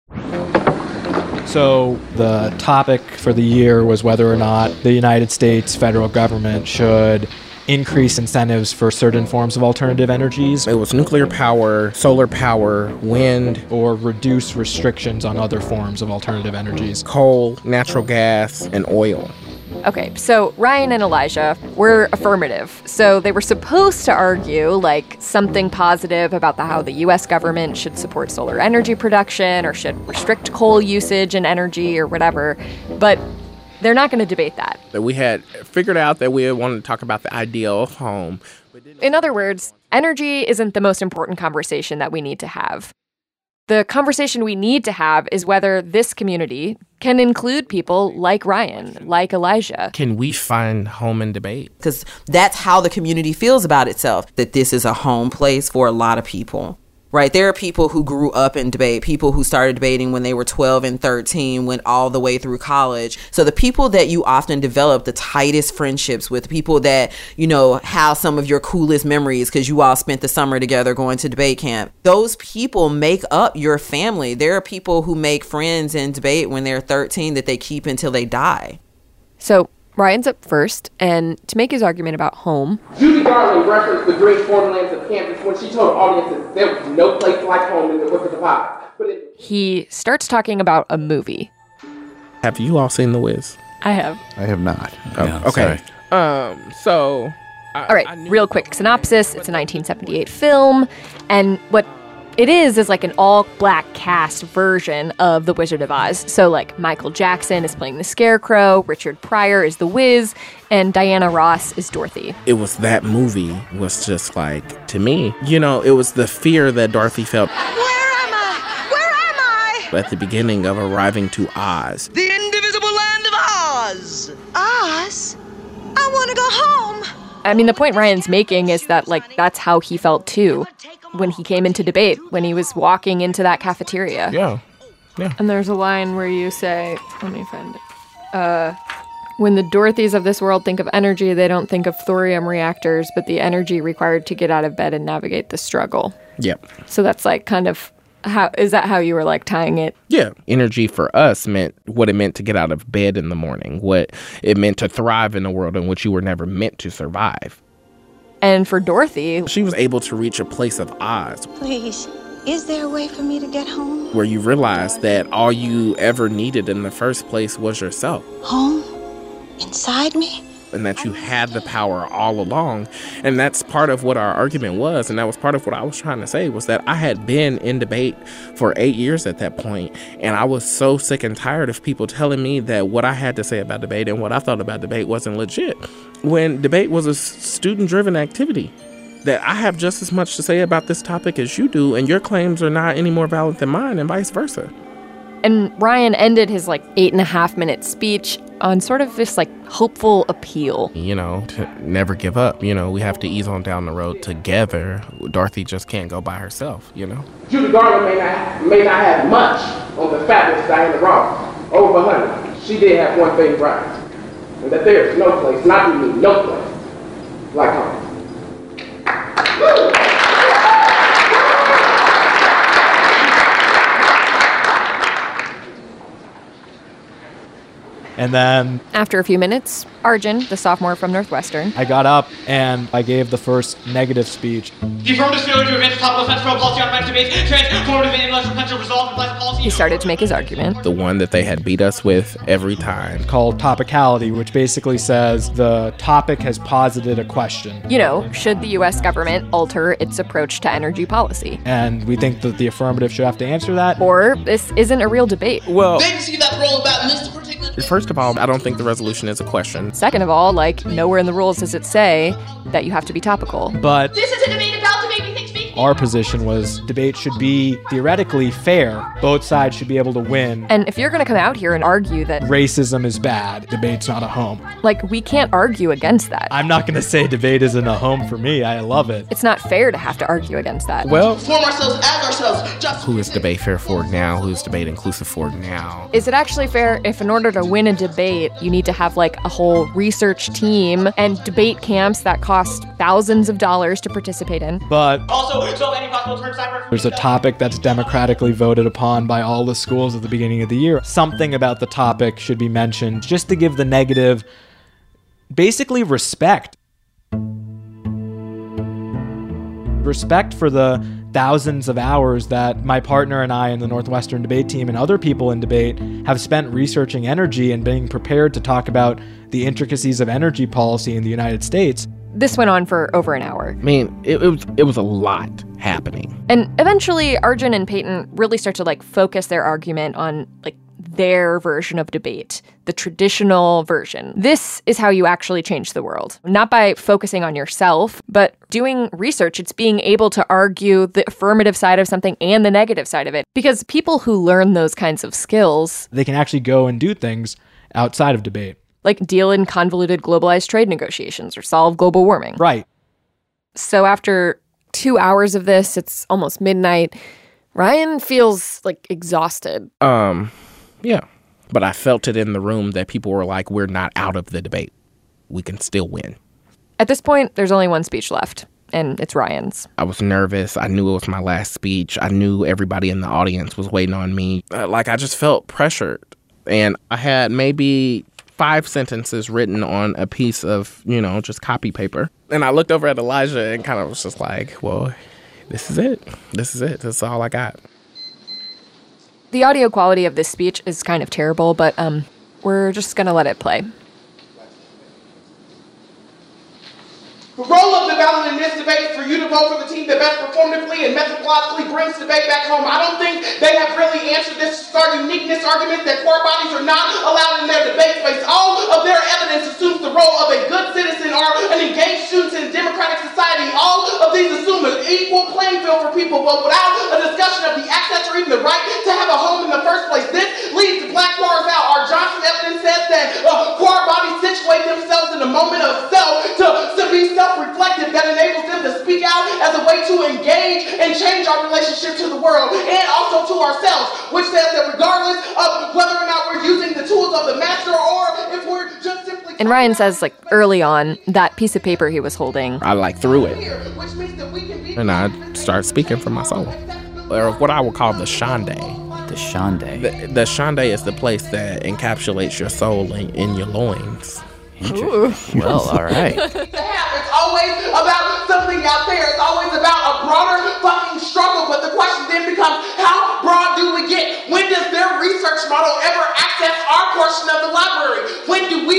So the topic for the year was whether or not the United States federal government should increase incentives for certain forms of alternative energies. It was nuclear power, solar power, wind, or reduce restrictions on other forms of alternative energies. Coal, natural gas, and oil. Okay, so Ryan and Elijah were affirmative. So they were supposed to argue, like, something positive about the, how the U S government should support solar energy production or should restrict coal usage and energy or whatever. But they're not going to debate that. We had figured out that we wanted to talk about the ideal home. In other words, energy isn't the most important conversation that we need to have. The conversation we need to have is whether this community can include people like Ryan, like Elijah. Can we find home and debate? Because that's how the community feels about itself, that this is a home place for a lot of people. Right, there are people who grew up in debate, people who started debating when they were twelve and thirteen, went all the way through college. So the people that you often develop the tightest friendships with, people that, you know, have some of your coolest memories because you all spent the summer together going to debate camp. Those people make up your family. There are people who make friends in debate when they're thirteen that they keep until they die. So Ryan's up first, and to make his argument about home, Judy Garland referenced the green farmlands of campus when she told audiences there was no place like home in the Wiz of the Pie. But it- he starts talking about a movie. Have you all seen The Wiz? I have. I have not. Oh, No, okay. Um, so... I, All right, real quick synopsis. It's a nineteen seventy-eight film, and what it is is like an all-black cast version of The Wizard of Oz. So, like, Michael Jackson is playing the Scarecrow, Richard Pryor is the Wiz, and Diana Ross is Dorothy. It was that movie was just like, to me, you know, it was the fear that Dorothy felt. Where am I? Where am I? At the beginning of arriving to Oz. The indivisible land of Oz. Oz? I want to go home. I mean, the point Ryan's making is that, like, that's how he felt, too, when he came into debate, when he was walking into that cafeteria. Yeah, yeah. And there's a line where you say, let me find it. Uh, when the Dorothys of this world think of energy, they don't think of thorium reactors, but the energy required to get out of bed and navigate the struggle. Yep. So that's, like, kind of... How is that how you were, like, tying it? Yeah. Energy for us meant what it meant to get out of bed in the morning, what it meant to thrive in a world in which you were never meant to survive. And for Dorothy, she was able to reach a place of Oz. Please, is there a way for me to get home? Where you realize that all you ever needed in the first place was yourself. Home? Inside me? and that you had the power all along. And that's part of what our argument was, and that was part of what I was trying to say, was that I had been in debate for eight years at that point, and I was so sick and tired of people telling me that what I had to say about debate and what I thought about debate wasn't legit, when debate was a student-driven activity. That I have just as much to say about this topic as you do, and your claims are not any more valid than mine, and vice versa. And Ryan ended his like eight and a half minute speech on sort of this like hopeful appeal. You know, to never give up. You know, we have to ease on down the road together. Dorothy just can't go by herself, you know? Judy Garland may not, may not have much on the fabulous Diana Ross. Over honey, she did have one thing right. And that there's no place, not even no place, like home. Woo! And then after a few minutes, Arjun, the sophomore from Northwestern, I got up and I gave the first negative speech. The affirmative failure to advance topical defense pro policy on men's debates, transformative and intellectual potential resolve compliance policy. He started to make his argument. The one that they had beat us with every time. Called topicality, which basically says the topic has posited a question. You know, should the U S government alter its approach to energy policy? And we think that the affirmative should have to answer that. Or this isn't a real debate. Well, they see that role about Mister Particular. First of all, I don't think the resolution is a question. Second of all, like, nowhere in the rules does it say that you have to be topical. But this is a debate about debate. We think speak. Our position was debate should be theoretically fair. Both sides should be able to win. And if you're going to come out here and argue that racism is bad, debate's not a home. Like, we can't argue against that. I'm not going to say debate isn't a home for me. I love it. It's not fair to have to argue against that. Well, form ourselves as ourselves. Just who is debate fair for now? Who's debate inclusive for now? Is it actually fair if in order to win a debate, you need to have like a whole research team and debate camps that cost thousands of dollars to participate in? But also, so any possible turn cyber. There's a topic that's democratically voted upon by all the schools at the beginning of the year. Something about the topic should be mentioned just to give the negative, basically respect. Respect for the thousands of hours that my partner and I in the Northwestern debate team and other people in debate have spent researching energy and being prepared to talk about the intricacies of energy policy in the United States. This went on for over an hour. I mean, it, it was it was a lot happening. And eventually, Arjun and Peyton really start to like focus their argument on like their version of debate, the traditional version. This is how you actually change the world. Not by focusing on yourself, but doing research. It's being able to argue the affirmative side of something and the negative side of it. Because people who learn those kinds of skills, they can actually go and do things outside of debate. Like deal in convoluted globalized trade negotiations or solve global warming. Right. So after two hours of this, it's almost midnight. Ryan feels like exhausted. Um, yeah. But I felt it in the room that people were like, we're not out of the debate. We can still win. At this point, there's only one speech left, and it's Ryan's. I was nervous. I knew it was my last speech. I knew everybody in the audience was waiting on me. Uh, like, I just felt pressured. And I had maybe five sentences written on a piece of, you know, just copy paper. And I looked over at Elijah and kind of was just like, well, this is it. This is it. This is all I got. The audio quality of this speech is kind of terrible, but um, we're just going to let it play. The role of the ballot in this debate is for you to vote for the team that best performatively and methodologically brings debate back home. I don't think they have really answered this our uniqueness argument that core bodies are not allowed in their debate space. All of their evidence assumes the role of a good citizen or an engaged student in a democratic society. All of these assume an equal playing field for people, but without a discussion of the access or even the right to have a home in the first place. This leads to black bars out. Our Johnson evidence says that uh, core bodies situate themselves in a moment of self to, to be self-reflective that enables them to speak out as a way to engage and change our relationship to the world and also to ourselves, which says that regardless of whether or not we're using the tools of the master or if we're just simply... And Ryan says, like, early on, that piece of paper he was holding, I, like, threw it. And I started speaking for my soul. Or what I would call the shande. The shande. The, the shande is the place that encapsulates your soul in, in your loins. Interesting. Well, all right. It's always about something out there. It's always about a broader fucking struggle. But the question then becomes, how broad do we get? When does their research model ever access our portion of the library? When do we have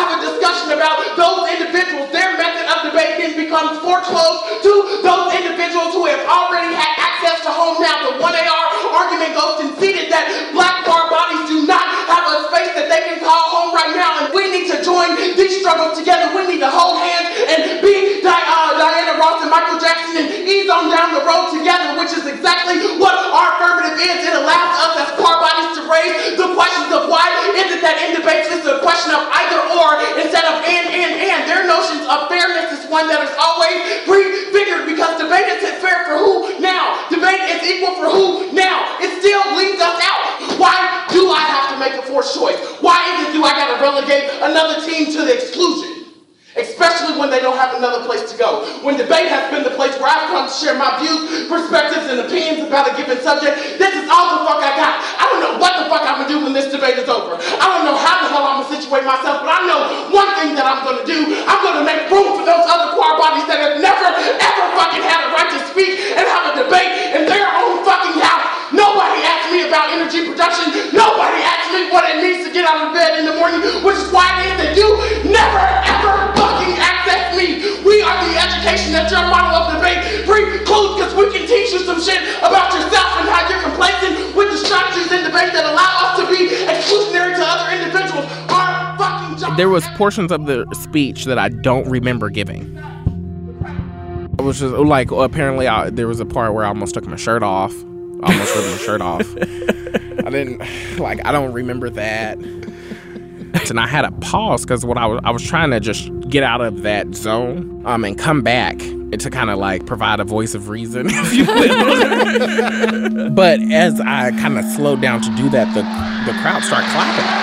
have a discussion about those individuals, their method of debate then becomes foreclosed to those individuals who have already had access to home now. The one A R argument goes conceded that black bar bodies do not have a space that they can call home right now, and we need to join these struggles together. We need to hold hands and be Di- uh, Diana Ross and Michael Jackson and ease on down the road together, which is exactly what our affirmative is. It allows us as bar bodies to raise the questions of why is it that in debates it's a question of either or instead of and, and, and. Their notions of fairness is one that is always prefigured because debate isn't fair for who now? Debate is equal for who now? It still leaves us out. Why do I have to make a forced choice? Why is it do I got to relegate another team to the exclusion? Especially when they don't have another place to go. When debate has been the place where I've come to share my views, perspectives, and opinions about a given subject, this is all the fuck I got. I don't know what the fuck I'm gonna do when this debate is over. I don't know how the hell I'm gonna situate myself, but I know one thing that I'm gonna do. I'm gonna make room for those other queer bodies that have never, ever fucking had a right to speak and have a debate in their own fucking house. Nobody asked me about energy production. Nobody asked me what it means to get out of bed in the morning, which is why it is that you never, ever fucking access me. We are the education that your model of debate precludes because we can teach you some shit about yourself and how you're complacent with the strategies in debate that allow us to be exclusionary to other individuals. Our fucking job. There was portions of the speech that I don't remember giving. It was just like, apparently I, there was a part where I almost took my shirt off. I almost ripped my shirt off. I didn't, like, I don't remember that. And I had to pause because what I was, I was trying to just get out of that zone um, and come back and to kind of like provide a voice of reason, if you will. But as I kind of slowed down to do that, the, the crowd started clapping.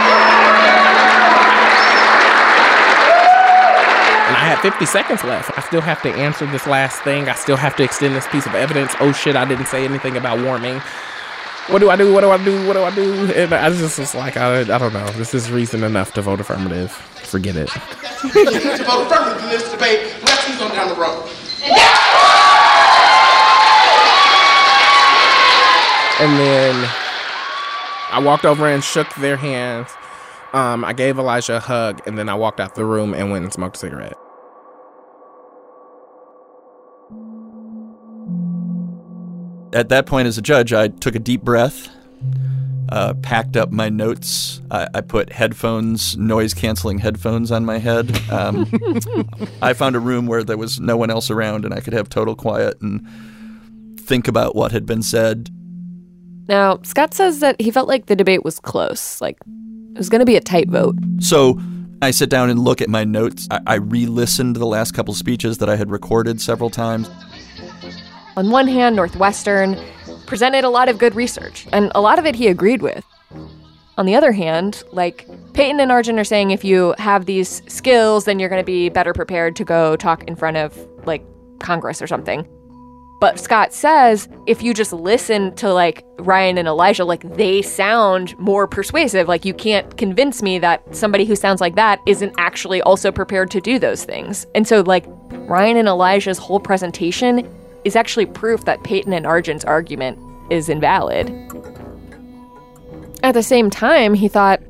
And I had fifty seconds left. I still have to answer this last thing. I still have to extend this piece of evidence. Oh shit, I didn't say anything about warming. What do I do? What do I do? What do I do? And I just was like, I, I don't know. This is reason enough to vote affirmative. Forget it. To vote affirmative in this debate, let's ease on down the road. And then I walked over and shook their hands. Um, I gave Elijah a hug, and then I walked out the room and went and smoked a cigarette. At that point, as a judge, I took a deep breath, uh, packed up my notes. I, I put headphones, noise-canceling headphones on my head. Um, I found a room where there was no one else around, and I could have total quiet and think about what had been said. Now, Scott says that he felt like the debate was close, like it was going to be a tight vote. So I sit down and look at my notes. I, I re-listened to the last couple speeches that I had recorded several times. On one hand, Northwestern presented a lot of good research, and a lot of it he agreed with. On the other hand, like, Peyton and Arjun are saying if you have these skills, then you're going to be better prepared to go talk in front of, like, Congress or something. But Scott says if you just listen to, like, Ryan and Elijah, like, they sound more persuasive. Like, you can't convince me that somebody who sounds like that isn't actually also prepared to do those things. And so, like, Ryan and Elijah's whole presentation is actually proof that Peyton and Arjun's argument is invalid. At the same time, he thought,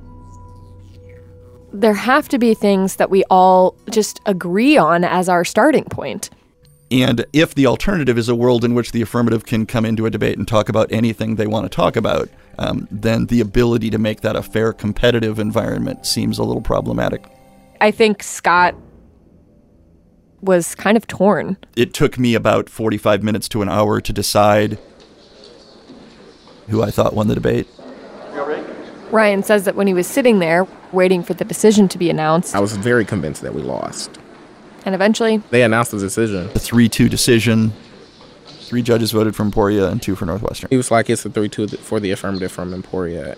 there have to be things that we all just agree on as our starting point. And if the alternative is a world in which the affirmative can come into a debate and talk about anything they want to talk about, um, then the ability to make that a fair, competitive environment seems a little problematic. I think Scott was kind of torn. It took me about forty-five minutes to an hour to decide who I thought won the debate. Ryan says that when he was sitting there waiting for the decision to be announced, I was very convinced that we lost. And eventually, they announced the decision. A three two decision. Three judges voted for Emporia and two for Northwestern. He was like, it's a three two for the affirmative from Emporia.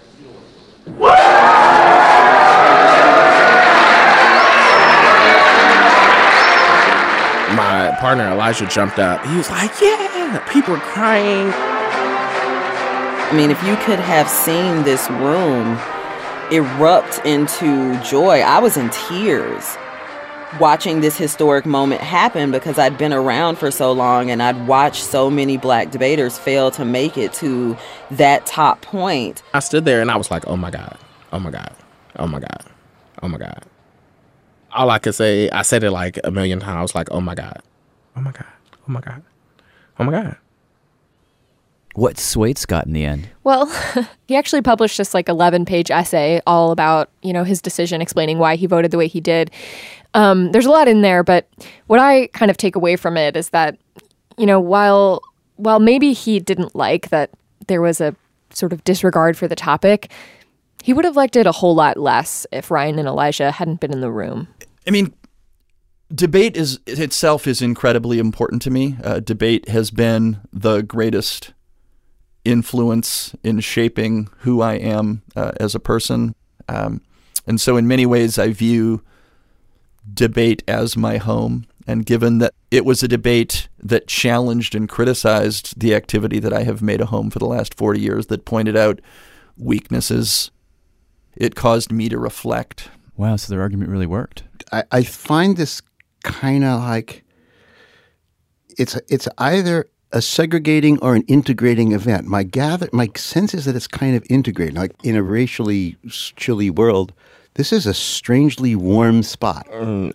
My partner, Elijah, jumped up. He was like, yeah! People were crying. I mean, if you could have seen this room erupt into joy, I was in tears watching this historic moment happen because I'd been around for so long and I'd watched so many black debaters fail to make it to that top point. I stood there and I was like, oh my God, oh my God, oh my God, Oh my God. All I could say, I said it like a million times, like, oh my God. Oh my God. Oh my God. Oh my God. What swayed Scott in the end? Well, he actually published this like eleven page essay all about, you know, his decision, explaining why he voted the way he did. Um, there's a lot in there, but what I kind of take away from it is that, you know, while while maybe he didn't like that there was a sort of disregard for the topic, he would have liked it a whole lot less if Ryan and Elijah hadn't been in the room. I mean, debate is itself is incredibly important to me. Uh, debate has been the greatest influence in shaping who I am uh, as a person. Um, and so in many ways, I view debate as my home. And given that it was a debate that challenged and criticized the activity that I have made a home for the last forty years, that pointed out weaknesses, it caused me to reflect. Wow, so their argument really worked. I, I find this kind of like it's it's either a segregating or an integrating event. My gather, my sense is that it's kind of integrating. Like in a racially chilly world, this is a strangely warm spot. No.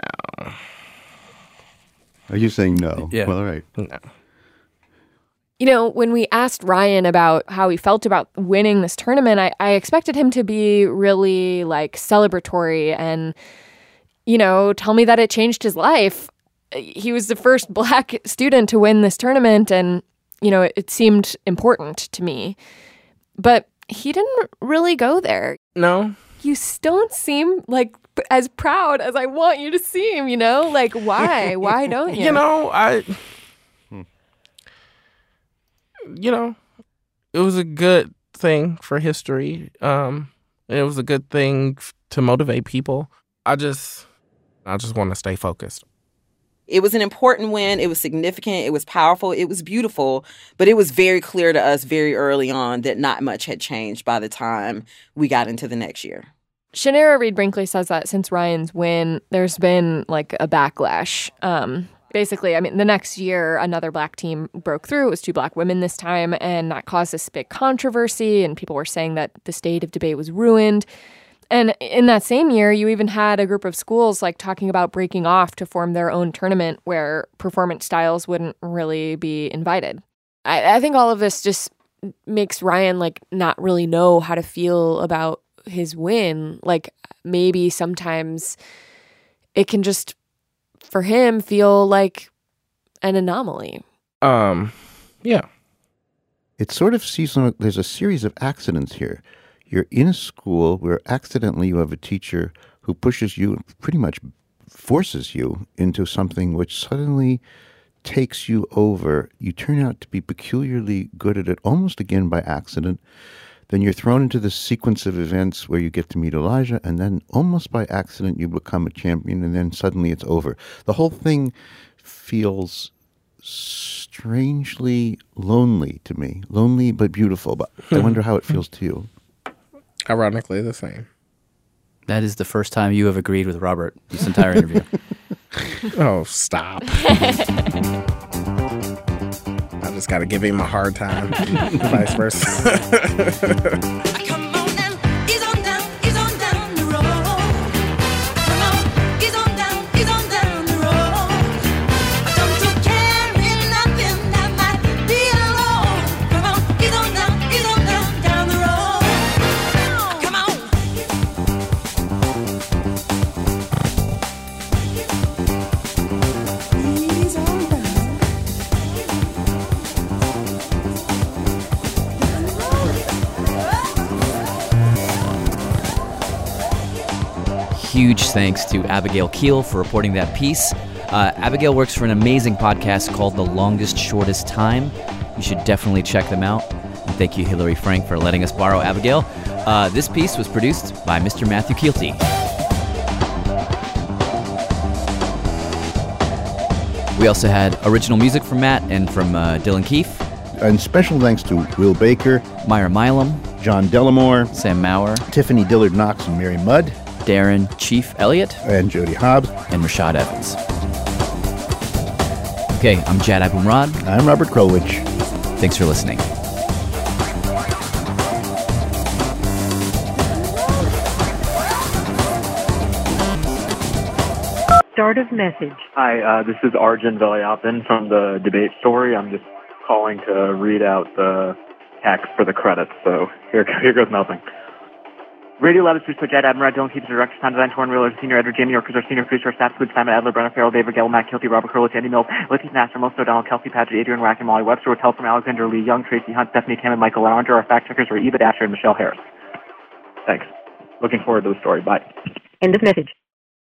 Are you saying no? Yeah. Well, all right. No. You know, when we asked Ryan about how he felt about winning this tournament, I, I expected him to be really like celebratory and, you know, tell me that it changed his life. He was the first Black student to win this tournament, and, you know, it, it seemed important to me. But he didn't really go there. No. You don't seem like as proud as I want you to seem, you know? Like, why? Why don't you? You know, I... You know, it was a good thing for history. Um, it was a good thing f- to motivate people. I just, I just want to stay focused. It was an important win. It was significant. It was powerful. It was beautiful. But it was very clear to us very early on that not much had changed by the time we got into the next year. Shanera Reed Brinkley says that since Ryan's win, there's been like a backlash. Um, basically, I mean, the next year, another Black team broke through. It was two Black women this time, and that caused this big controversy, and people were saying that the state of debate was ruined. And in that same year, you even had a group of schools like talking about breaking off to form their own tournament where performance styles wouldn't really be invited. I, I think all of this just makes Ryan like not really know how to feel about his win. Like maybe sometimes it can just, for him, feel like an anomaly. Um, yeah. It sort of seasonal. There's a series of accidents here. You're in a school where accidentally you have a teacher who pushes you, pretty much forces you into something which suddenly takes you over. You turn out to be peculiarly good at it, almost again by accident. Then you're thrown into this sequence of events where you get to meet Elijah, and then almost by accident you become a champion, and then suddenly it's over. The whole thing feels strangely lonely to me. Lonely but beautiful. But I wonder how it feels to you. Ironically, the same. That is the first time you have agreed with Robert this entire interview. Oh, stop. I just got to give him a hard time. Vice versa. Huge thanks to Abigail Keel for reporting that piece. Uh, Abigail works for an amazing podcast called The Longest Shortest Time. You should definitely check them out. And thank you, Hillary Frank, for letting us borrow Abigail. Uh, this piece was produced by Mister Matthew Keelty. We also had original music from Matt and from uh, Dylan Keefe. And special thanks to Will Baker, Myra Milam, John Delamore, Sam Maurer, Tiffany Dillard Knox and Mary Mudd, Darren Chief Elliott, and Jody Hobbs, and Rashad Evans. Okay, I'm Jad Abumrad. I'm Robert Krulwich. Thanks for listening. Start of message. Hi, uh, this is Arjun Velayapan from the debate story. I'm just calling to read out the text for the credits, so here, here goes nothing. Radio Lab is produced by Jed Admiral, Dylan Keeps, director, sound design, Torrin Wheeler, senior editor, Jamie York, our senior producer, staff includes Simon Adler, Brenna Farrell, David Gell, Matt Kilty, Robert Curlitz, Andy Mills, Letty Nasser, Melissa O'Donnell, Kelsey Padgett, Adrian Rack, and Molly Webster, with help from Alexander Lee Young, Tracy Hunt, Stephanie Tam, and Michael Lounger. Our fact checkers are Eva Dasher and Michelle Harris. Thanks. Looking forward to the story. Bye. End of message.